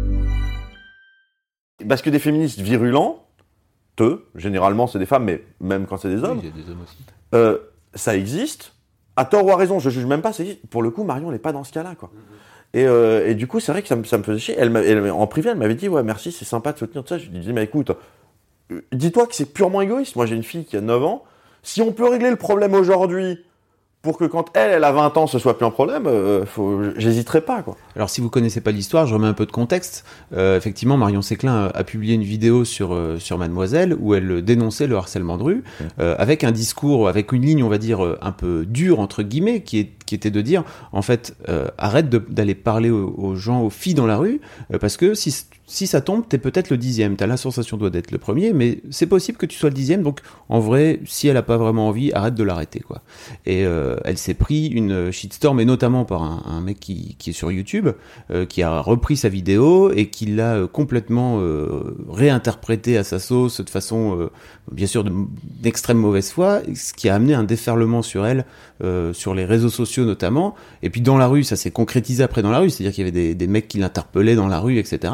parce que des féministes virulents, généralement c'est des femmes, mais même quand c'est des hommes, Oui, il y a des hommes aussi. Ça existe. À tort ou à raison, je juge même pas. Pour le coup, Marion n'est pas dans ce cas-là, quoi. Et du coup, c'est vrai que ça me faisait chier. En privé, elle m'avait dit, ouais, merci, c'est sympa de soutenir tout ça. Je lui disais, mais écoute, dis-toi que c'est purement égoïste. Moi, j'ai une fille qui a 9 ans. Si on peut régler le problème aujourd'hui pour que quand elle a 20 ans, ce soit plus un problème, j'hésiterai pas, quoi. Alors, si vous connaissez pas l'histoire, je remets un peu de contexte. Effectivement, Marion Séclin a publié une vidéo sur Mademoiselle où elle dénonçait le harcèlement de rue, avec un discours, avec une ligne, on va dire, un peu dure, entre guillemets, qui était de dire, en fait, arrête d'aller parler aux gens, aux filles dans la rue, parce que si ça tombe, t'es peut-être le 10e. T'as la sensation d'être le premier, mais c'est possible que tu sois le 10e. Donc, en vrai, si elle a pas vraiment envie, arrête de l'arrêter, quoi. Et elle s'est pris une shitstorm, et notamment par un mec qui est sur YouTube, qui a repris sa vidéo et qui l'a complètement réinterprétée à sa sauce, de façon, bien sûr, d'extrême mauvaise foi, ce qui a amené un déferlement sur elle, sur les réseaux sociaux notamment. Et puis dans la rue, ça s'est concrétisé après dans la rue, c'est-à-dire qu'il y avait des mecs qui l'interpellaient dans la rue, etc.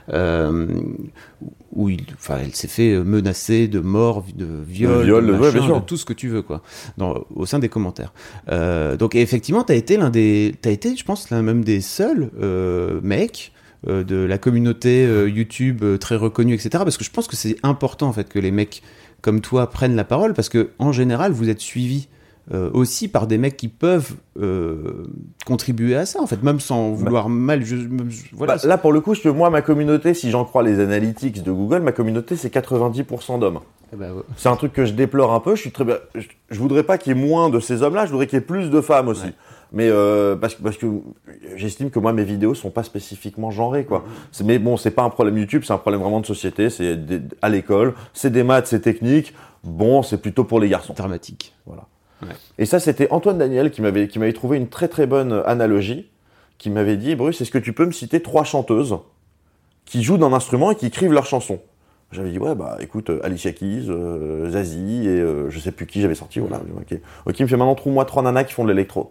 Où elle s'est fait menacer de mort, de viol, de machin, bien sûr. de tout ce que tu veux, quoi, au sein des commentaires. Donc effectivement, t'as été, je pense, l'un même des seuls mecs de la communauté YouTube très reconnue, etc. Parce que je pense que c'est important, en fait, que les mecs comme toi prennent la parole, parce que en général, vous êtes suivis aussi par des mecs qui peuvent contribuer à ça, en fait, même sans vouloir mal. Voilà. Là, pour le coup, moi, ma communauté, si j'en crois les analytics de Google, ma communauté, c'est 90% d'hommes. Ouais. C'est un truc que je déplore un peu. Je voudrais pas qu'il y ait moins de ces hommes-là, je voudrais qu'il y ait plus de femmes aussi. Ouais. Mais parce que j'estime que moi, mes vidéos sont pas spécifiquement genrées, quoi. Mais bon, c'est pas un problème YouTube, c'est un problème vraiment de société. C'est à l'école, c'est des maths, c'est technique. Bon, c'est plutôt pour les garçons. Dramatique. Voilà. Ouais. Et ça, c'était Antoine Daniel qui m'avait trouvé une très très bonne analogie, qui m'avait dit, Bruce, est-ce que tu peux me citer 3 chanteuses qui jouent d'un instrument et qui écrivent leurs chansons? J'avais dit, ouais, bah écoute, Alicia Keys, Zazie et je sais plus qui j'avais sorti, voilà. Ok, il me fait maintenant, trouve-moi 3 nanas qui font de l'électro.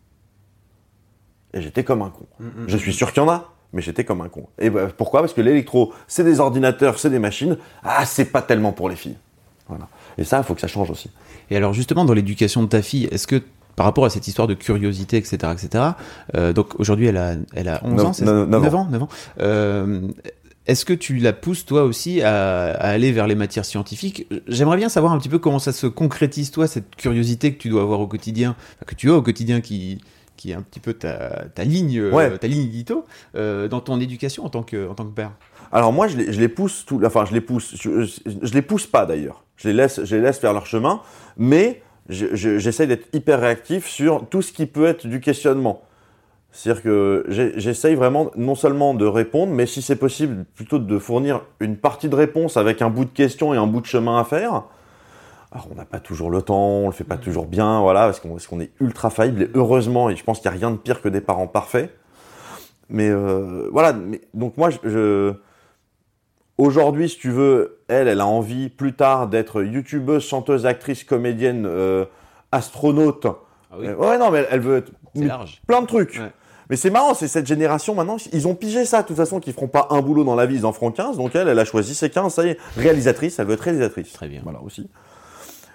Et j'étais comme un con. Je suis sûr qu'il y en a, mais j'étais comme un con. Et bah, pourquoi? Parce que l'électro, c'est des ordinateurs, c'est des machines. Ah, c'est pas tellement pour les filles. Voilà. Et ça, il faut que ça change aussi. Et alors justement, dans l'éducation de ta fille, est-ce que par rapport à cette histoire de curiosité, etc., donc aujourd'hui elle a 11 ans, c'est 9 ans. Est-ce que tu la pousses toi aussi à aller vers les matières scientifiques? J'aimerais bien savoir un petit peu comment ça se concrétise, toi, cette curiosité que tu dois avoir au quotidien, que tu as au quotidien, qui est un petit peu ta ligne, ta ligne édito, dans ton éducation en tant que père. Alors moi, je les pousse je les pousse pas d'ailleurs. Je les laisse faire leur chemin, mais j'essaye d'être hyper réactif sur tout ce qui peut être du questionnement. C'est-à-dire que j'essaye vraiment non seulement de répondre, mais si c'est possible, plutôt de fournir une partie de réponse avec un bout de question et un bout de chemin à faire. Alors on n'a pas toujours le temps, on le fait pas toujours bien, voilà, parce qu'on est ultra faillible, et heureusement, et je pense qu'il n'y a rien de pire que des parents parfaits. Mais voilà, donc moi, aujourd'hui, si tu veux, elle a envie plus tard d'être youtubeuse, chanteuse, actrice, comédienne, astronaute. Ah oui. Ouais, non, mais elle veut être large. Plein de trucs. Ouais. Mais c'est marrant, c'est cette génération maintenant, ils ont pigé ça, de toute façon, qu'ils feront pas un boulot dans la vie, ils en feront 15. Donc elle a choisi ses 15, ça y est, réalisatrice, elle veut être réalisatrice. Très bien. Voilà, aussi.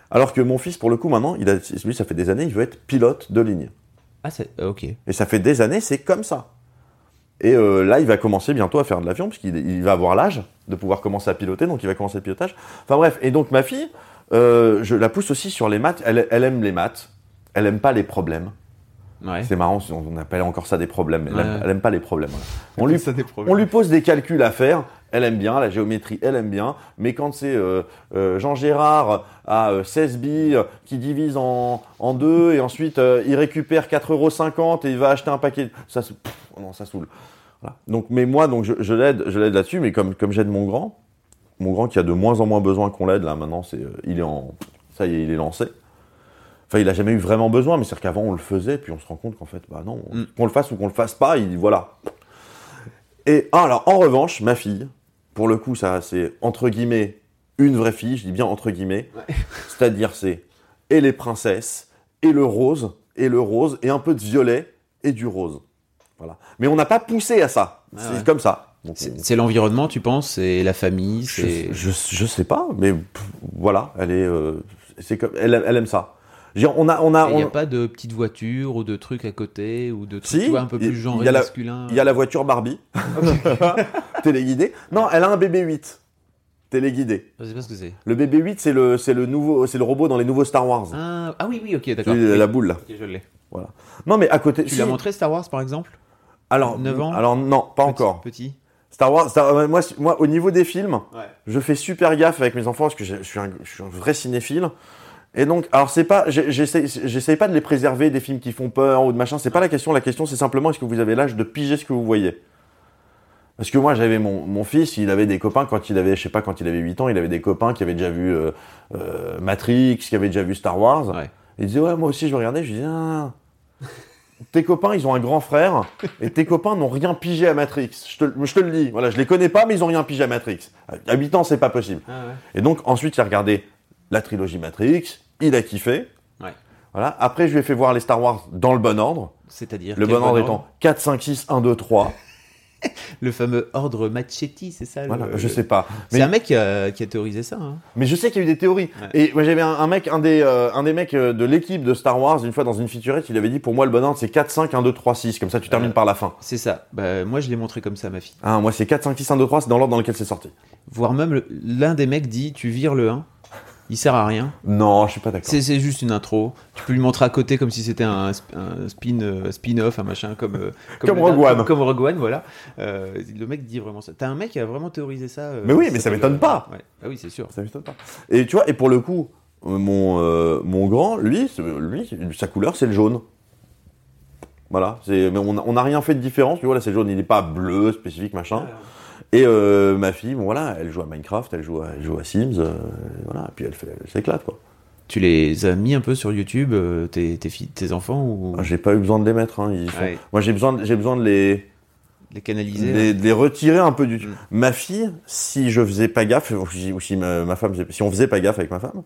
Alors que mon fils, pour le coup, maintenant, lui, ça fait des années, il veut être pilote de ligne. Ah, c'est ok. Et ça fait des années, c'est comme ça. Et là, il va commencer bientôt à faire de l'avion, puisqu'il va avoir l'âge de pouvoir commencer à piloter, donc il va commencer le pilotage. Enfin bref, et donc ma fille, je la pousse aussi sur les maths. Elle aime les maths, elle aime pas les problèmes. Ouais. C'est marrant, on appelle encore ça des problèmes, mais elle aime pas les problèmes. Voilà. On lui pose des calculs à faire, elle aime bien, la géométrie, elle aime bien, mais quand c'est Jean Gérard à 16 billes qui divise en 2 et ensuite il récupère 4,50 € et il va acheter un paquet, ça saoule. Voilà. Donc, mais moi, je l'aide là-dessus, mais comme j'aide mon grand qui a de moins en moins besoin qu'on l'aide, là maintenant, il est lancé. Enfin, il a jamais eu vraiment besoin, mais c'est-à-dire qu'avant on le faisait, puis on se rend compte qu'en fait, bah non, qu'on le fasse ou qu'on le fasse pas, voilà. Et alors, en revanche, ma fille, pour le coup, ça, c'est entre guillemets une vraie fille, je dis bien entre guillemets, c'est-à-dire c'est et les princesses, et le rose, et un peu de violet, et du rose. Voilà. Mais on n'a pas poussé à ça, c'est comme ça. Donc, c'est l'environnement, tu penses, c'est la famille, c'est... Je sais pas, mais voilà, elle aime ça. Il n'y a pas de petite voiture ou de trucs à côté ou de trucs un peu plus genrés masculins. Il y a la voiture Barbie, téléguidée. Non, elle a un BB-8 téléguidé. Je sais pas ce que c'est. Le BB-8, c'est le robot dans les nouveaux Star Wars. Ah oui, ok, d'accord. La boule là. Ok, je l'ai. Voilà. Non, mais à côté. Tu l'as montré Star Wars par exemple ? Alors 9 ans. Alors non, pas encore. Petit. Star Wars, moi, au niveau des films, je fais super gaffe avec mes enfants parce que je suis un vrai cinéphile. Et donc, alors j'essaye pas de les préserver des films qui font peur ou de machin, c'est pas la question. La question, c'est simplement est-ce que vous avez l'âge de piger ce que vous voyez. Parce que moi, j'avais mon fils, il avait des copains quand il avait 8 ans, il avait des copains qui avaient déjà vu Matrix, qui avaient déjà vu Star Wars. Ouais. Il disait ouais, moi aussi je regardais, je disais ah, tes copains, ils ont un grand frère, et tes copains n'ont rien pigé à Matrix. Je te le dis, voilà, je les connais pas, mais ils ont rien pigé à Matrix. À 8 ans, c'est pas possible. Ah ouais. Et donc, ensuite, il a regardé la trilogie Matrix, il a kiffé. Ouais. Voilà. Après, je lui ai fait voir les Star Wars dans le bon ordre. C'est-à-dire le bon ordre étant 4, 5, 6, 1, 2, 3. Le fameux ordre Machetti, c'est ça Voilà, je sais pas. C'est un mec qui a théorisé ça. Hein. Mais je sais qu'il y a eu des théories. Ouais. Et moi, j'avais un des mecs de l'équipe de Star Wars, une fois dans une featurette, il avait dit pour moi, le bon ordre, c'est 4, 5, 1, 2, 3, 6. Comme ça, tu termines par la fin. C'est ça. Bah, moi, je l'ai montré comme ça à ma fille. Ah, moi, c'est 4, 5, 6, 1, 2, 3, c'est dans l'ordre dans lequel c'est sorti. Voire même, l'un des mecs dit tu vires le 1. Il sert à rien. Non, je suis pas d'accord. C'est juste une intro. Tu peux lui montrer à côté comme si c'était un spin-off, un machin comme Rogue One. Comme Rogue One, voilà. Le mec dit vraiment ça. T'as un mec qui a vraiment théorisé ça. Mais oui, mais ça m'étonne pas. Ouais. Ah oui, c'est sûr. Ça m'étonne pas. Et tu vois, et pour le coup, mon grand, lui, sa couleur, c'est le jaune. Voilà. Mais on n'a rien fait de différence. Tu vois, là, c'est le jaune. Il n'est pas bleu, spécifique, machin. Et ma fille, bon voilà, elle joue à Minecraft, elle joue à Sims, voilà, et puis elle s'éclate quoi. Tu les as mis un peu sur YouTube, tes enfants ou... J'ai pas eu besoin de les mettre, hein. Moi j'ai besoin de les canaliser, de les retirer un peu du. Ma fille, si je faisais pas gaffe, ou si ma femme, si on faisait pas gaffe avec ma femme,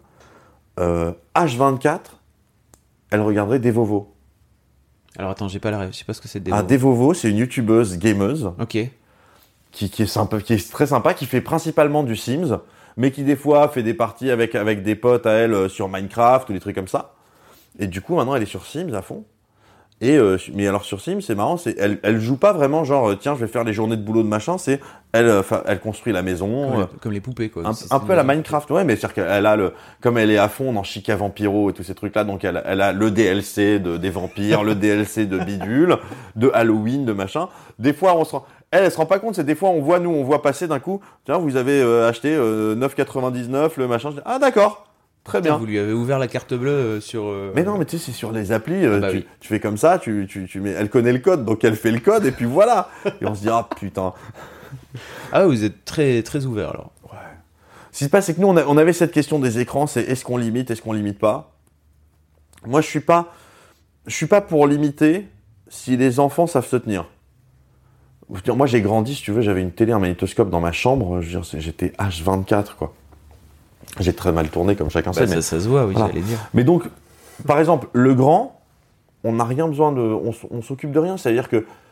H24, elle regarderait Devovo. Alors attends, j'ai pas la rêve, je sais pas ce que c'est Devovo. Devovo, c'est une youtubeuse gameuse. Ok. Qui est sympa, qui est très sympa, qui fait principalement du Sims, mais qui des fois fait des parties avec des potes à elle sur Minecraft ou des trucs comme ça. Et du coup, maintenant, elle est sur Sims à fond. Mais alors sur Sims, c'est marrant, elle joue pas vraiment genre tiens, je vais faire les journées de boulot de machin. C'est elle construit la maison, comme les poupées quoi. Un peu à la Minecraft, ouais, mais c'est-à-dire qu'elle a comme elle est à fond dans Chica Vampiro et tous ces trucs là, donc elle a le DLC des vampires, le DLC de bidule, de Halloween, de machin. Des fois, elle se rend pas compte, c'est des fois on voit passer d'un coup, tiens, vous avez acheté 9,99 le machin. Ah d'accord, très bien. Vous lui avez ouvert la carte bleue sur. Mais non, mais tu sais, c'est sur les applis, oui. tu fais comme ça, tu mets, elle connaît le code, donc elle fait le code et puis voilà. Et on se dit ah putain. Ah vous êtes très très ouvert alors. Ouais. Ce qui se passe, c'est que nous on avait cette question des écrans, c'est est-ce qu'on limite pas. Moi je suis pas pour limiter si les enfants savent se tenir. Moi, j'ai grandi, si tu veux, j'avais une télé, un magnétoscope dans ma chambre. Je veux dire, j'étais H24, quoi. J'ai très mal tourné, comme chacun sait. Ça se voit, oui, voilà. J'allais dire. Mais donc, par exemple, le grand, on n'a rien besoin de... On s'occupe de rien. C'est-à-dire que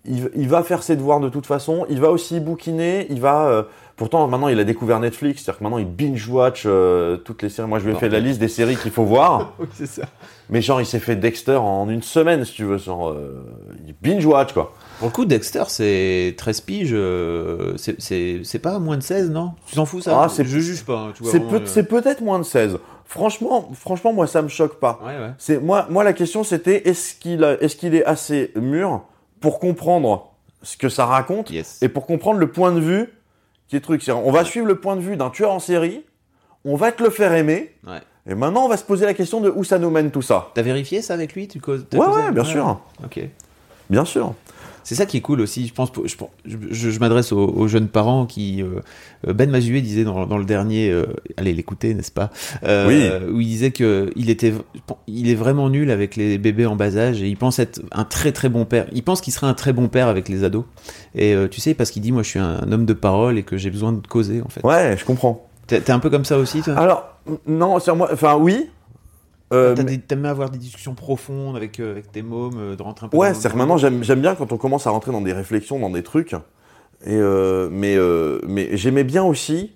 il va faire ses devoirs de toute façon, il va aussi bouquiner, il va... pourtant, maintenant, il a découvert Netflix, c'est-à-dire que maintenant, il binge-watch toutes les séries. Moi, je lui ai fait la liste des séries qu'il faut voir. Oui, c'est ça. Mais genre, il s'est fait Dexter en une semaine, si tu veux. Genre, il binge-watch, quoi. Pour le coup, Dexter, c'est 13 piges, c'est pas moins de 16, non? Tu t'en fous, ça? Je juge pas. Hein, tu vois, c'est peut-être moins de 16. Franchement, moi, ça me choque pas. Ouais. Moi, la question, c'était est-ce qu'il est assez mûr pour comprendre ce que ça raconte et pour comprendre le point de vue qui est truc. On va suivre le point de vue d'un tueur en série, on va te le faire aimer, et maintenant, on va se poser la question de où ça nous mène tout ça. T'as vérifié ça avec lui? Ouais, bien sûr. Ok. Bien sûr. C'est ça qui est cool aussi, je pense. Je m'adresse aux jeunes parents qui... Ben Mazué disait dans le dernier... allez l'écouter, n'est-ce pas? Oui. Où il disait qu'il est vraiment nul avec les bébés en bas âge et il pense être un très très bon père. Il pense qu'il serait un très bon père avec les ados. Et tu sais, parce qu'il dit, moi je suis un homme de parole et que j'ai besoin de causer, en fait. Ouais, je comprends. T'es un peu comme ça aussi, toi? Alors, non, sur moi... Enfin, oui. T'aimes avoir des discussions profondes avec tes mômes, de rentrer un peu... Ouais, c'est-à-dire que maintenant j'aime bien quand on commence à rentrer dans des réflexions, dans des trucs. Mais j'aimais bien aussi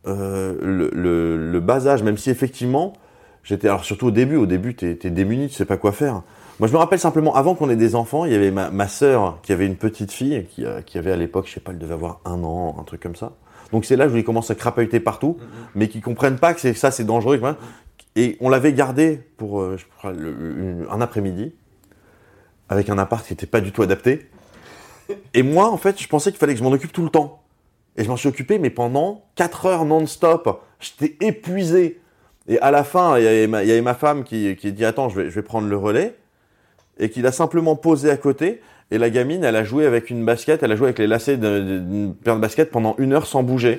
le bas âge, même si effectivement j'étais... Alors surtout au début t'es démuni, tu sais pas quoi faire. Moi je me rappelle simplement, avant qu'on ait des enfants, il y avait ma sœur qui avait une petite fille, qui avait à l'époque, je sais pas, elle devait avoir 1 an, un truc comme ça. Donc c'est là où il commence à crapahuter partout, mais qui comprennent pas que c'est dangereux. Et on l'avait gardé pour un après-midi, avec un appart qui n'était pas du tout adapté. Et moi, en fait, je pensais qu'il fallait que je m'en occupe tout le temps. Et je m'en suis occupé, mais pendant 4 heures non-stop. J'étais épuisé. Et à la fin, il y avait ma femme qui dit « Attends, je vais prendre le relais ». Et qui l'a simplement posé à côté. Et la gamine, elle a joué avec une basket, elle a joué avec les lacets d'une paire de baskets pendant 1 heure sans bouger.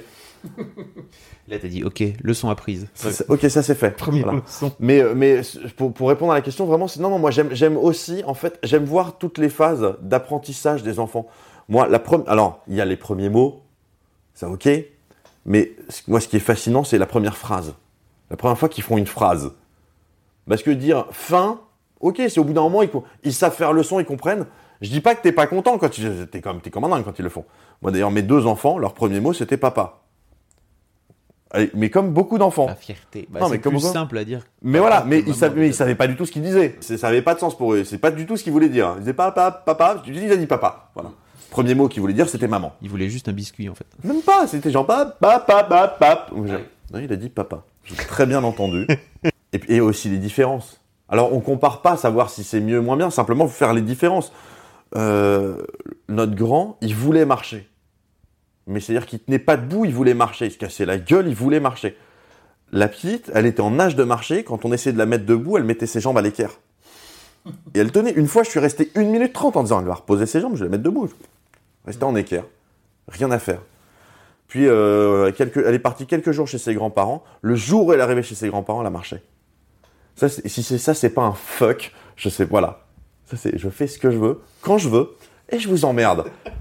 Là, t'as dit, ok, leçon apprise. Ok, ça c'est fait. Première leçon. Mais pour répondre à la question, vraiment, non, moi j'aime aussi, en fait, j'aime voir toutes les phases d'apprentissage des enfants. Moi, alors, il y a les premiers mots, ça ok, mais moi, ce qui est fascinant, c'est la première phrase. La première fois qu'ils font une phrase. Parce que dire fin, ok, c'est au bout d'un moment, ils savent faire le son, ils comprennent. Je dis pas que t'es pas content quand t'es comme un dingue quand ils le font. Moi d'ailleurs, mes 2 enfants, leur premier mot c'était papa. Allez, mais comme beaucoup d'enfants. La fierté. Non, c'est plus simple à dire. Mais voilà, mais ils savaient pas du tout ce qu'ils disaient. Ça avait pas de sens pour eux. C'est pas du tout ce qu'ils voulaient dire. Ils disaient papa. Il a dit papa. Voilà. Premier mot qu'il voulait dire, c'était maman. Il voulait juste un biscuit en fait. Même pas. C'était genre papa. Non, il a dit papa. J'ai très bien entendu. Et aussi les différences. Alors on compare pas, savoir si c'est mieux ou moins bien. Simplement faire les différences. Notre grand, il voulait marcher. Mais c'est-à-dire qu'il tenait pas debout, il voulait marcher. Il se cassait la gueule, il voulait marcher. La petite, elle était en âge de marcher. Quand on essayait de la mettre debout, elle mettait ses jambes à l'équerre. Et elle tenait. Une fois, je suis resté 1 minute 30 en disant, elle va reposer ses jambes, je vais la mettre debout. Restait en équerre. Rien à faire. Puis, elle est partie quelques jours chez ses grands-parents. Le jour où elle est arrivée chez ses grands-parents, elle a marché. Si c'est ça, c'est pas un fuck. Je sais, voilà. Je fais ce que je veux, quand je veux, et je vous emmerde.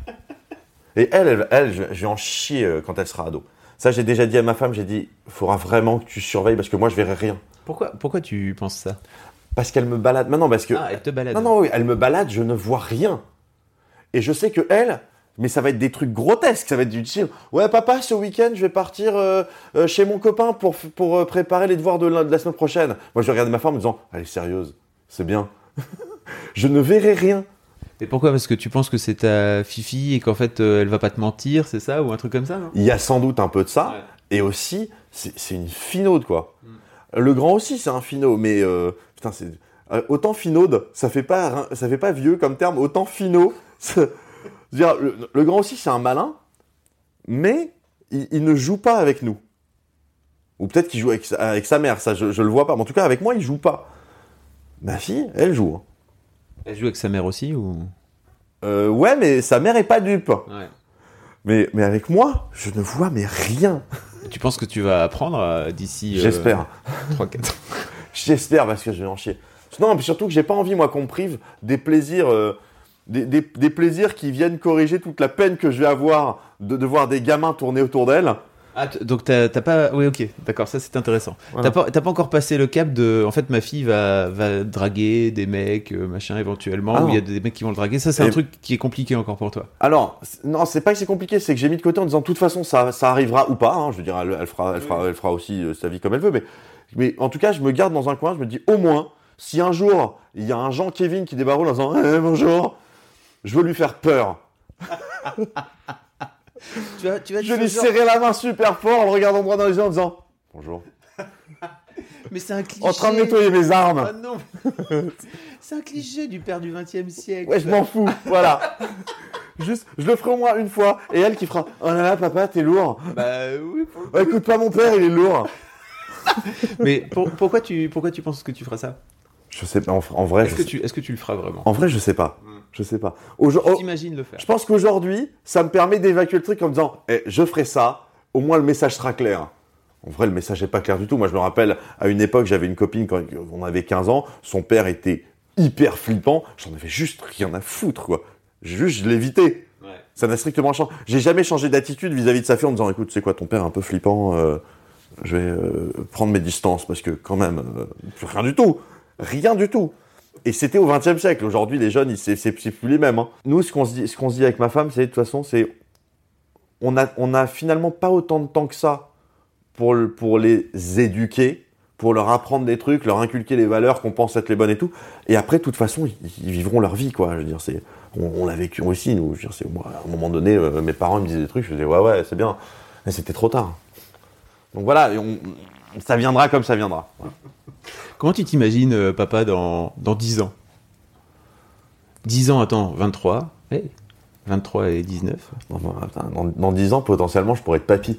Et elle, je vais en chier quand elle sera ado. Ça, j'ai déjà dit à ma femme, j'ai dit, il faudra vraiment que tu surveilles parce que moi, je verrai rien. Pourquoi tu penses ça? Parce qu'elle me balade. Non, parce que... Ah, elle te balade. Non, oui, elle me balade, je ne vois rien. Et je sais que elle, mais ça va être des trucs grotesques, ça va être du style, ouais, papa, ce week-end, je vais partir chez mon copain pour préparer les devoirs de la semaine prochaine. Moi, je vais regarder ma femme en me disant, elle est sérieuse, c'est bien. Je ne verrai rien. Et pourquoi? Parce que tu penses que c'est ta fifi et qu'en fait elle va pas te mentir, c'est ça? Ou un truc comme ça, non? Il y a sans doute un peu de ça. Ouais. Et aussi, c'est une finaude, quoi. Le grand aussi, c'est un finot. Mais putain, c'est... autant finaude, ça fait pas vieux comme terme. Autant finot, c'est-à-dire, le grand aussi, c'est un malin. Mais il ne joue pas avec nous. Ou peut-être qu'il joue avec sa mère. Ça, je le vois pas. Mais en tout cas, avec moi, il joue pas. Ma fille, elle joue. Elle joue avec sa mère aussi ou... Ouais, mais sa mère est pas dupe. Ouais. Mais avec moi, je ne vois mais rien. Tu penses que tu vas apprendre d'ici... J'espère. 3-4 ans. J'espère parce que je vais en chier. Non, mais surtout que j'ai pas envie, moi, qu'on me prive des plaisirs... des plaisirs qui viennent corriger toute la peine que je vais avoir de voir des gamins tourner autour d'elle. Ah, donc t'as pas... Oui, ok, d'accord, ça c'est intéressant. Voilà. T'as pas encore passé le cap de... En fait, ma fille va draguer des mecs, machin, éventuellement, Ah ou non. il y a des mecs qui vont le draguer. Ça, c'est un truc qui est compliqué encore pour toi. Alors, non, c'est pas que c'est compliqué, c'est que j'ai mis de côté en disant, de toute façon, ça arrivera ou pas. Hein, je veux dire, elle fera aussi sa vie comme elle veut. Mais en tout cas, je me garde dans un coin, je me dis, au moins, si un jour, il y a un Jean-Kevin qui débarroule en disant « bonjour », je veux lui faire peur. Tu vas Je vais lui serrer la main super fort en le regardant droit dans les yeux en disant « bonjour ». Mais c'est un cliché. En train de nettoyer mes armes. Ah non. C'est un cliché du père du XXe siècle. Ouais, je m'en fous, voilà. Juste, je le ferai au moins une fois. Et elle qui fera « oh là là, papa, t'es lourd. Bah oui. Oh, écoute pas mon père, il est lourd. » Mais pourquoi tu penses que tu feras ça? Je sais pas, en vrai, Est-ce que tu le feras vraiment? en vrai, je sais pas. Je sais pas. T'imagines le faire? Je pense qu'aujourd'hui, ça me permet d'évacuer le truc en me disant je ferai ça, au moins le message sera clair. En vrai, le message n'est pas clair du tout. Moi, je me rappelle, à une époque, j'avais une copine quand on avait 15 ans, son père était hyper flippant, j'en avais juste rien à foutre, quoi. Juste, je l'évitais. Ouais. Ça n'a strictement changé. J'ai jamais changé d'attitude vis-à-vis de sa fille en me disant écoute, c'est quoi, ton père est un peu flippant, je vais prendre mes distances, parce que quand même, rien du tout. Rien du tout. Et c'était au XXe siècle. Aujourd'hui, les jeunes, c'est plus les mêmes. Hein. Nous, ce qu'on se dit avec ma femme, c'est de toute façon, c'est on a finalement pas autant de temps que ça pour les éduquer, pour leur apprendre des trucs, leur inculquer les valeurs qu'on pense être les bonnes et tout. Et après, de toute façon, ils vivront leur vie, quoi. Je veux dire, on l'a vécu aussi, nous. Je veux dire, moi, à un moment donné, mes parents me disaient des trucs, je disais ouais, c'est bien. Mais c'était trop tard. Donc voilà, ça viendra comme ça viendra. Voilà. Comment tu t'imagines, papa, dans 10 ans? 10 ans, attends, 23. Hey, 23 et 19. Dans 10 ans, potentiellement, je pourrais être papy.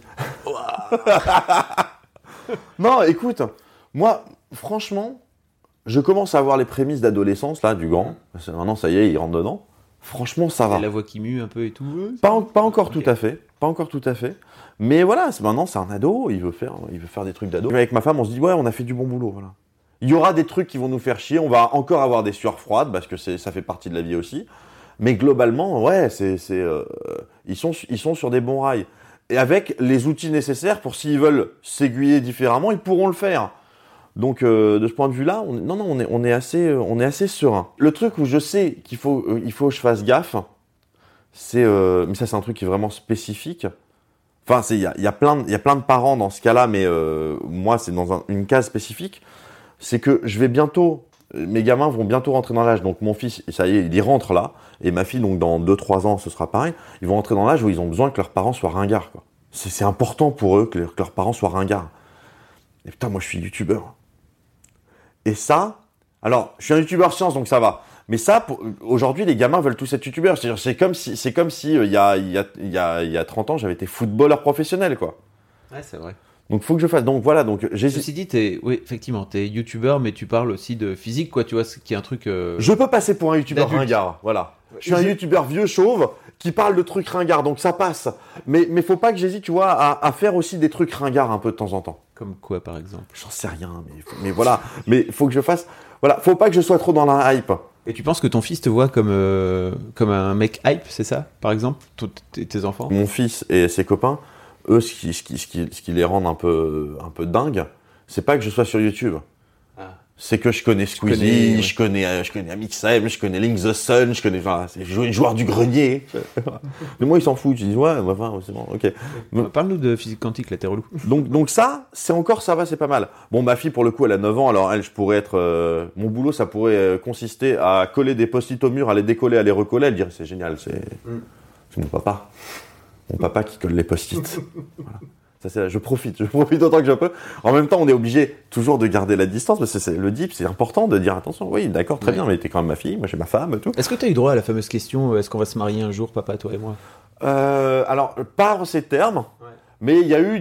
Non, écoute, moi, franchement, je commence à avoir les prémices d'adolescence, là, du grand. Maintenant, ça y est, il rentre dedans. Franchement, ça va. Et la voix qui mue un peu et tout. Pas encore tout à fait. Pas encore tout à fait. Mais voilà, maintenant, c'est un ado, il veut faire des trucs d'ado. Avec ma femme, on se dit, ouais, on a fait du bon boulot, voilà. Il y aura des trucs qui vont nous faire chier, on va encore avoir des sueurs froides, parce que ça fait partie de la vie aussi. Mais globalement, ouais, ils sont sur des bons rails. Et avec les outils nécessaires pour s'ils veulent s'aiguiller différemment, ils pourront le faire. Donc, de ce point de vue-là, on est assez serein. Le truc où je sais qu'il faut que je fasse gaffe, mais ça, c'est un truc qui est vraiment spécifique. Enfin, il y a plein de parents dans ce cas-là, mais moi, c'est dans une case spécifique. C'est que mes gamins vont bientôt rentrer dans l'âge. Donc, mon fils, ça y est, il y rentre là. Et ma fille, donc, dans 2-3 ans, ce sera pareil. Ils vont rentrer dans l'âge où ils ont besoin que leurs parents soient ringards, quoi. C'est important pour eux que leurs parents soient ringards. Et putain, moi, je suis youtubeur. Et ça, alors, je suis un youtubeur science, donc ça va. Mais ça, aujourd'hui, les gamins veulent tous être youtubeurs. C'est comme si il y a 30 ans, j'avais été footballeur professionnel, quoi. Ouais, c'est vrai. Donc, faut que je fasse. Donc, voilà. Donc, Ceci dit, oui, effectivement, t'es youtubeur, mais tu parles aussi de physique, quoi, tu vois, ce qui est un truc... Je peux passer pour un youtubeur ringard, voilà. Je suis un youtubeur vieux chauve qui parle de trucs ringards, donc ça passe. Mais faut pas que j'hésite, tu vois, à faire aussi des trucs ringards un peu de temps en temps. Comme quoi, par exemple? J'en sais rien, mais voilà. Mais faut que je fasse... Voilà, faut pas que je sois trop dans la hype. Et tu penses que ton fils te voit comme un mec hype, c'est ça, par exemple, tes enfants? Mon fils et ses copains, eux, ce qui les rend un peu dingues, c'est pas que je sois sur YouTube. Ah. C'est que je connais Squeezie, je connais Amixem, je connais Link the Sun, je connais c'est joueur du grenier. Mais moi, ils s'en foutent. Ils disent ouais, enfin, c'est bon, ok. Parle-nous de physique quantique, là, t'es relou. Donc ça, ça va, c'est pas mal. Bon, ma fille, pour le coup, elle a 9 ans, alors elle, je pourrais être... mon boulot, ça pourrait consister à coller des post-it au mur, à les décoller, à les recoller, elle dirait c'est génial, c'est mon papa. Mon papa qui colle les post-it. Voilà. Ça, je profite autant que je peux. En même temps, on est obligé toujours de garder la distance, parce que c'est le deep, c'est important de dire attention, oui, d'accord, très bien, mais t'es quand même ma fille, moi j'ai ma femme et tout. Est-ce que t'as eu droit à la fameuse question, est-ce qu'on va se marier un jour, papa, toi et moi? Alors, pas en ces termes, mais il y a eu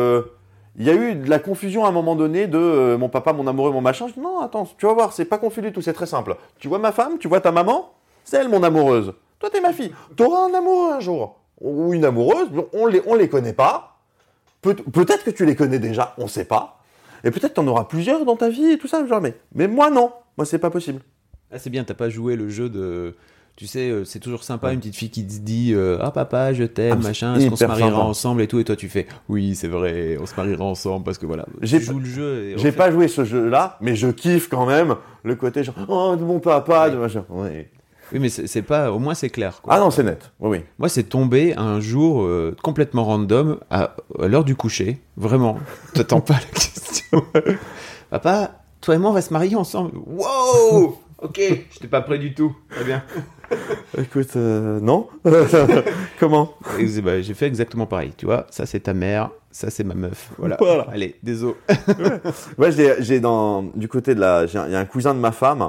de la confusion à un moment donné de mon papa, mon amoureux, mon machin. Je dis non, attends, tu vas voir, c'est pas confus du tout, c'est très simple. Tu vois ma femme, tu vois ta maman, c'est elle mon amoureuse. Toi, t'es ma fille. T'auras un amoureux un jour. Ou une amoureuse, on les connaît pas. Peut-être que tu les connais déjà, on sait pas. Et peut-être t'en auras plusieurs dans ta vie et tout ça, genre, mais moi non, moi c'est pas possible. Ah, c'est bien, t'as pas joué le jeu de Tu sais, c'est toujours sympa, une petite fille qui te dit ah papa, je t'aime, Ah, machin, est-ce qu'on se hyper mariera sympa. ensemble et tout, et toi tu fais oui, c'est vrai, on se mariera ensemble parce que voilà, J'ai tu joues le jeu. Et J'ai pas joué ce jeu-là, mais je kiffe quand même le côté genre oh mon papa, de machin. Ouais. Oui, mais c'est pas, au moins c'est clair. Quoi. Ah non, c'est net. Oui, oui. Moi, c'est tombé un jour complètement random à l'heure du coucher, vraiment. T'attends pas la question. Papa, toi et moi on va se marier ensemble. Wow. Ok, j'étais pas prêt du tout. Très bien. Écoute, non. Comment? Et j'ai fait exactement pareil. Tu vois, ça c'est ta mère, ça c'est ma meuf. Voilà. Allez, désolé. Ouais, j'ai du côté de il y a un cousin de ma femme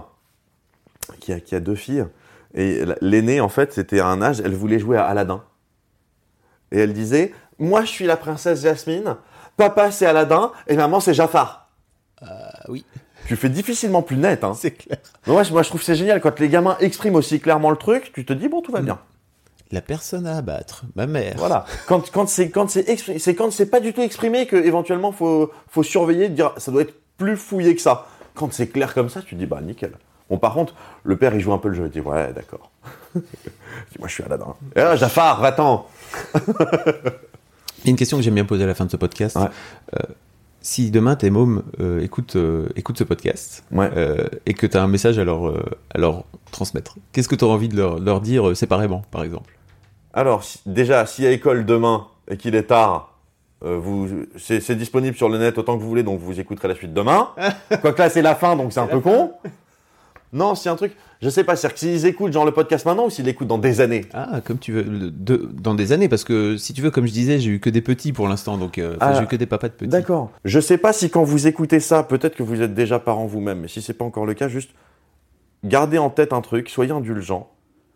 qui a 2 filles. Et l'aînée, en fait, c'était à un âge, elle voulait jouer à Aladdin. Et elle disait, moi je suis la princesse Jasmine, papa c'est Aladdin et maman c'est Jafar. Oui. Tu fais difficilement plus net, hein. C'est clair. Mais moi, je trouve que c'est génial quand les gamins expriment aussi clairement le truc, tu te dis bon, tout va bien. La personne à abattre, ma mère. Voilà. Quand c'est quand c'est pas du tout exprimé que éventuellement faut surveiller, de dire ça doit être plus fouillé que ça. Quand c'est clair comme ça, tu te dis bah nickel. Bon, par contre, le père il joue un peu le jeu, il dit ouais d'accord. Je dis, moi je suis Aladdin. Eh, Jafar, va-t'en. Il y a une question que j'aime bien poser à la fin de ce podcast. Ouais. Si demain tes mômes écoutent ce podcast Ouais. et que tu as un message à leur transmettre, qu'est-ce que tu auras envie de leur dire séparément, par exemple? Alors, déjà, s'il y a école demain et qu'il est tard, c'est disponible sur le net autant que vous voulez, donc vous écouterez la suite demain. Quoique là, c'est la fin, donc c'est un peu con. Non, c'est un truc, je sais pas, c'est-à-dire que s'ils écoutent genre le podcast maintenant ou s'ils l'écoutent dans des années. Ah, comme tu veux, dans des années, parce que si tu veux, comme je disais, j'ai eu que des petits pour l'instant, donc j'ai eu que des papas de petits. D'accord. Je sais pas si quand vous écoutez ça, peut-être que vous êtes déjà parents vous-même, mais si c'est pas encore le cas, juste gardez en tête un truc, soyez indulgents.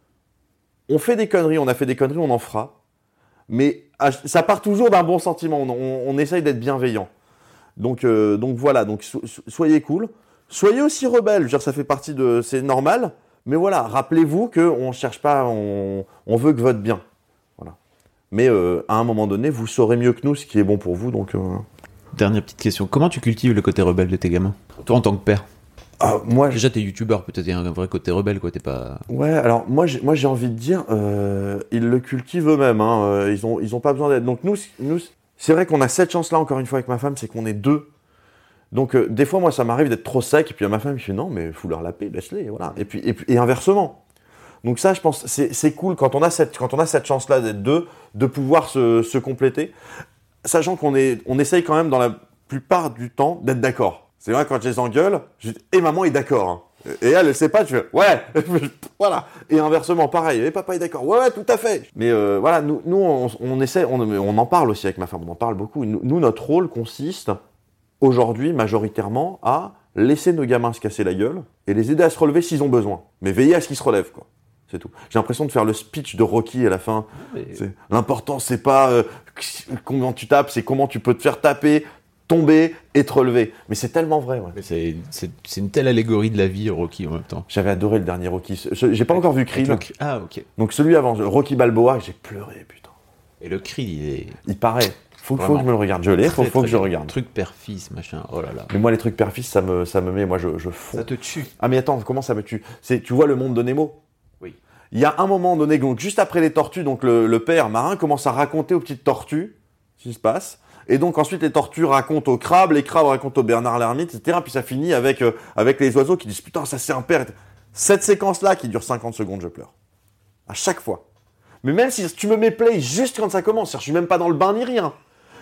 On fait des conneries, on a fait des conneries, on en fera. Mais ça part toujours d'un bon sentiment, on essaye d'être bienveillant. Donc voilà, donc soyez cool. Soyez aussi rebelles, je veux dire, ça fait partie de... C'est normal, mais voilà, rappelez-vous qu'on cherche pas, on veut que votre bien. Voilà. Mais à un moment donné, vous saurez mieux que nous ce qui est bon pour vous, donc... Dernière petite question, comment tu cultives le côté rebelle de tes gamins? Toi, en tant que père. Moi, Déjà, t'es youtubeur, peut-être il y a un vrai côté rebelle, quoi, t'es pas... Ouais, alors moi j'ai envie de dire, ils le cultivent eux-mêmes, hein, ils ont pas besoin d'aide. Donc nous c'est vrai qu'on a cette chance-là, encore une fois, avec ma femme, c'est qu'on est 2. Donc des fois, moi, ça m'arrive d'être trop sec, et puis ma femme, il fait non, mais fous-leur la paix, laisse-les, voilà. Et inversement. Donc ça, je pense, c'est cool quand on a cette chance-là d'être 2, de pouvoir se compléter, sachant qu'on essaye quand même dans la plupart du temps d'être d'accord. C'est vrai, quand je les engueule, je dis et maman est d'accord. Hein. Et elle sait pas, tu fais ouais, voilà. Et inversement, pareil, et papa est d'accord, ouais, tout à fait. Mais voilà, nous on essaie, on en parle aussi avec ma femme, on en parle beaucoup. Nous, notre rôle consiste aujourd'hui majoritairement à laisser nos gamins se casser la gueule et les aider à se relever s'ils ont besoin. Mais veiller à ce qu'ils se relèvent, quoi. C'est tout. J'ai l'impression de faire le speech de Rocky à la fin. L'important, c'est pas comment tu tapes, c'est comment tu peux te faire taper, tomber et te relever. Mais c'est tellement vrai. Ouais. C'est une telle allégorie de la vie, Rocky, en même temps. J'avais adoré le dernier Rocky. J'ai pas encore vu Creed. Ah, ok. Donc celui avant, Rocky Balboa, j'ai pleuré, putain. Et le Creed, il paraît. Faut que je me le regarde. Je l'ai, faut que je regarde. Truc père-fils, machin, oh là là. Mais moi, les trucs père-fils, ça me met, moi, je fonds. Ça te tue. Ah mais attends, comment ça me tue? Tu vois le monde de Nemo? Oui. Il y a un moment donné, donc juste après les tortues, donc le père marin commence à raconter aux petites tortues ce qui se passe. Et donc ensuite les tortues racontent aux crabes, les crabes racontent au Bernard l'ermite, etc. Puis ça finit avec les oiseaux qui disent putain ça c'est un père. Cette séquence-là qui dure 50 secondes, je pleure. À chaque fois. Mais même si tu me mets play juste quand ça commence, je suis même pas dans le bain ni rien.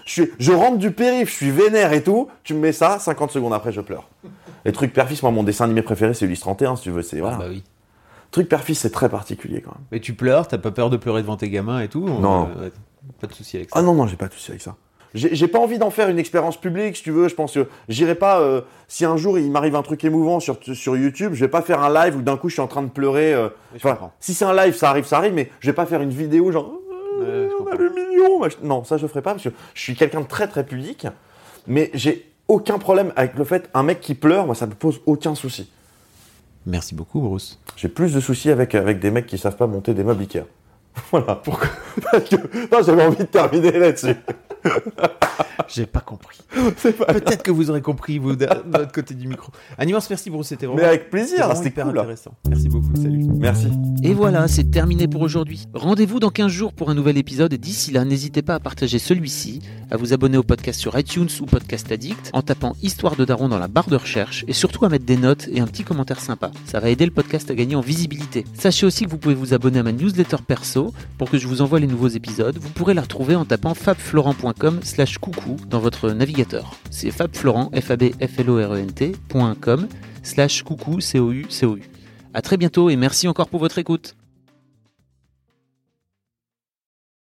Je rentre du périph', je suis vénère et tout, tu me mets ça, 50 secondes après je pleure. Les trucs père-fils, moi mon dessin animé préféré c'est Ulysse 31 si tu veux, c'est voilà. Ah bah oui. Truc père-fils c'est très particulier quand même. Mais tu pleures, t'as pas peur de pleurer devant tes gamins et tout? Non. Pas de souci avec ça. Ah non, j'ai pas de souci avec ça. J'ai pas envie d'en faire une expérience publique, si tu veux. Je pense que j'irai pas. Si un jour il m'arrive un truc émouvant sur YouTube, je vais pas faire un live où d'un coup je suis en train de pleurer. Si c'est un live, ça arrive, mais je vais pas faire une vidéo genre. On a le mignon. Non, ça je ferai pas parce que je suis quelqu'un de très très pudique. Mais j'ai aucun problème avec le fait un mec qui pleure, moi ça me pose aucun souci. Merci beaucoup, Bruce. J'ai plus de soucis avec des mecs qui savent pas monter des meubles Ikea. Voilà. Pourquoi? Parce que non, j'avais envie de terminer là-dessus. J'ai pas compris. Peut-être que vous aurez compris, vous, de l'autre côté du micro. Un immense merci, Bruce. C'était vraiment, Mais avec plaisir, c'était hyper cool. intéressant. Merci beaucoup. Salut. Merci. Et voilà, c'est terminé pour aujourd'hui. Rendez-vous dans 15 jours pour un nouvel épisode. Et d'ici là, n'hésitez pas à partager celui-ci, à vous abonner au podcast sur iTunes ou Podcast Addict en tapant Histoire de Daron dans la barre de recherche et surtout à mettre des notes et un petit commentaire sympa. Ça va aider le podcast à gagner en visibilité. Sachez aussi que vous pouvez vous abonner à ma newsletter perso pour que je vous envoie les nouveaux épisodes. Vous pourrez la retrouver en tapant fabflorent.com/coucou dans votre navigateur. C'est fabflorent, fabflorent.com/coucou, coucou. À très bientôt et merci encore pour votre écoute.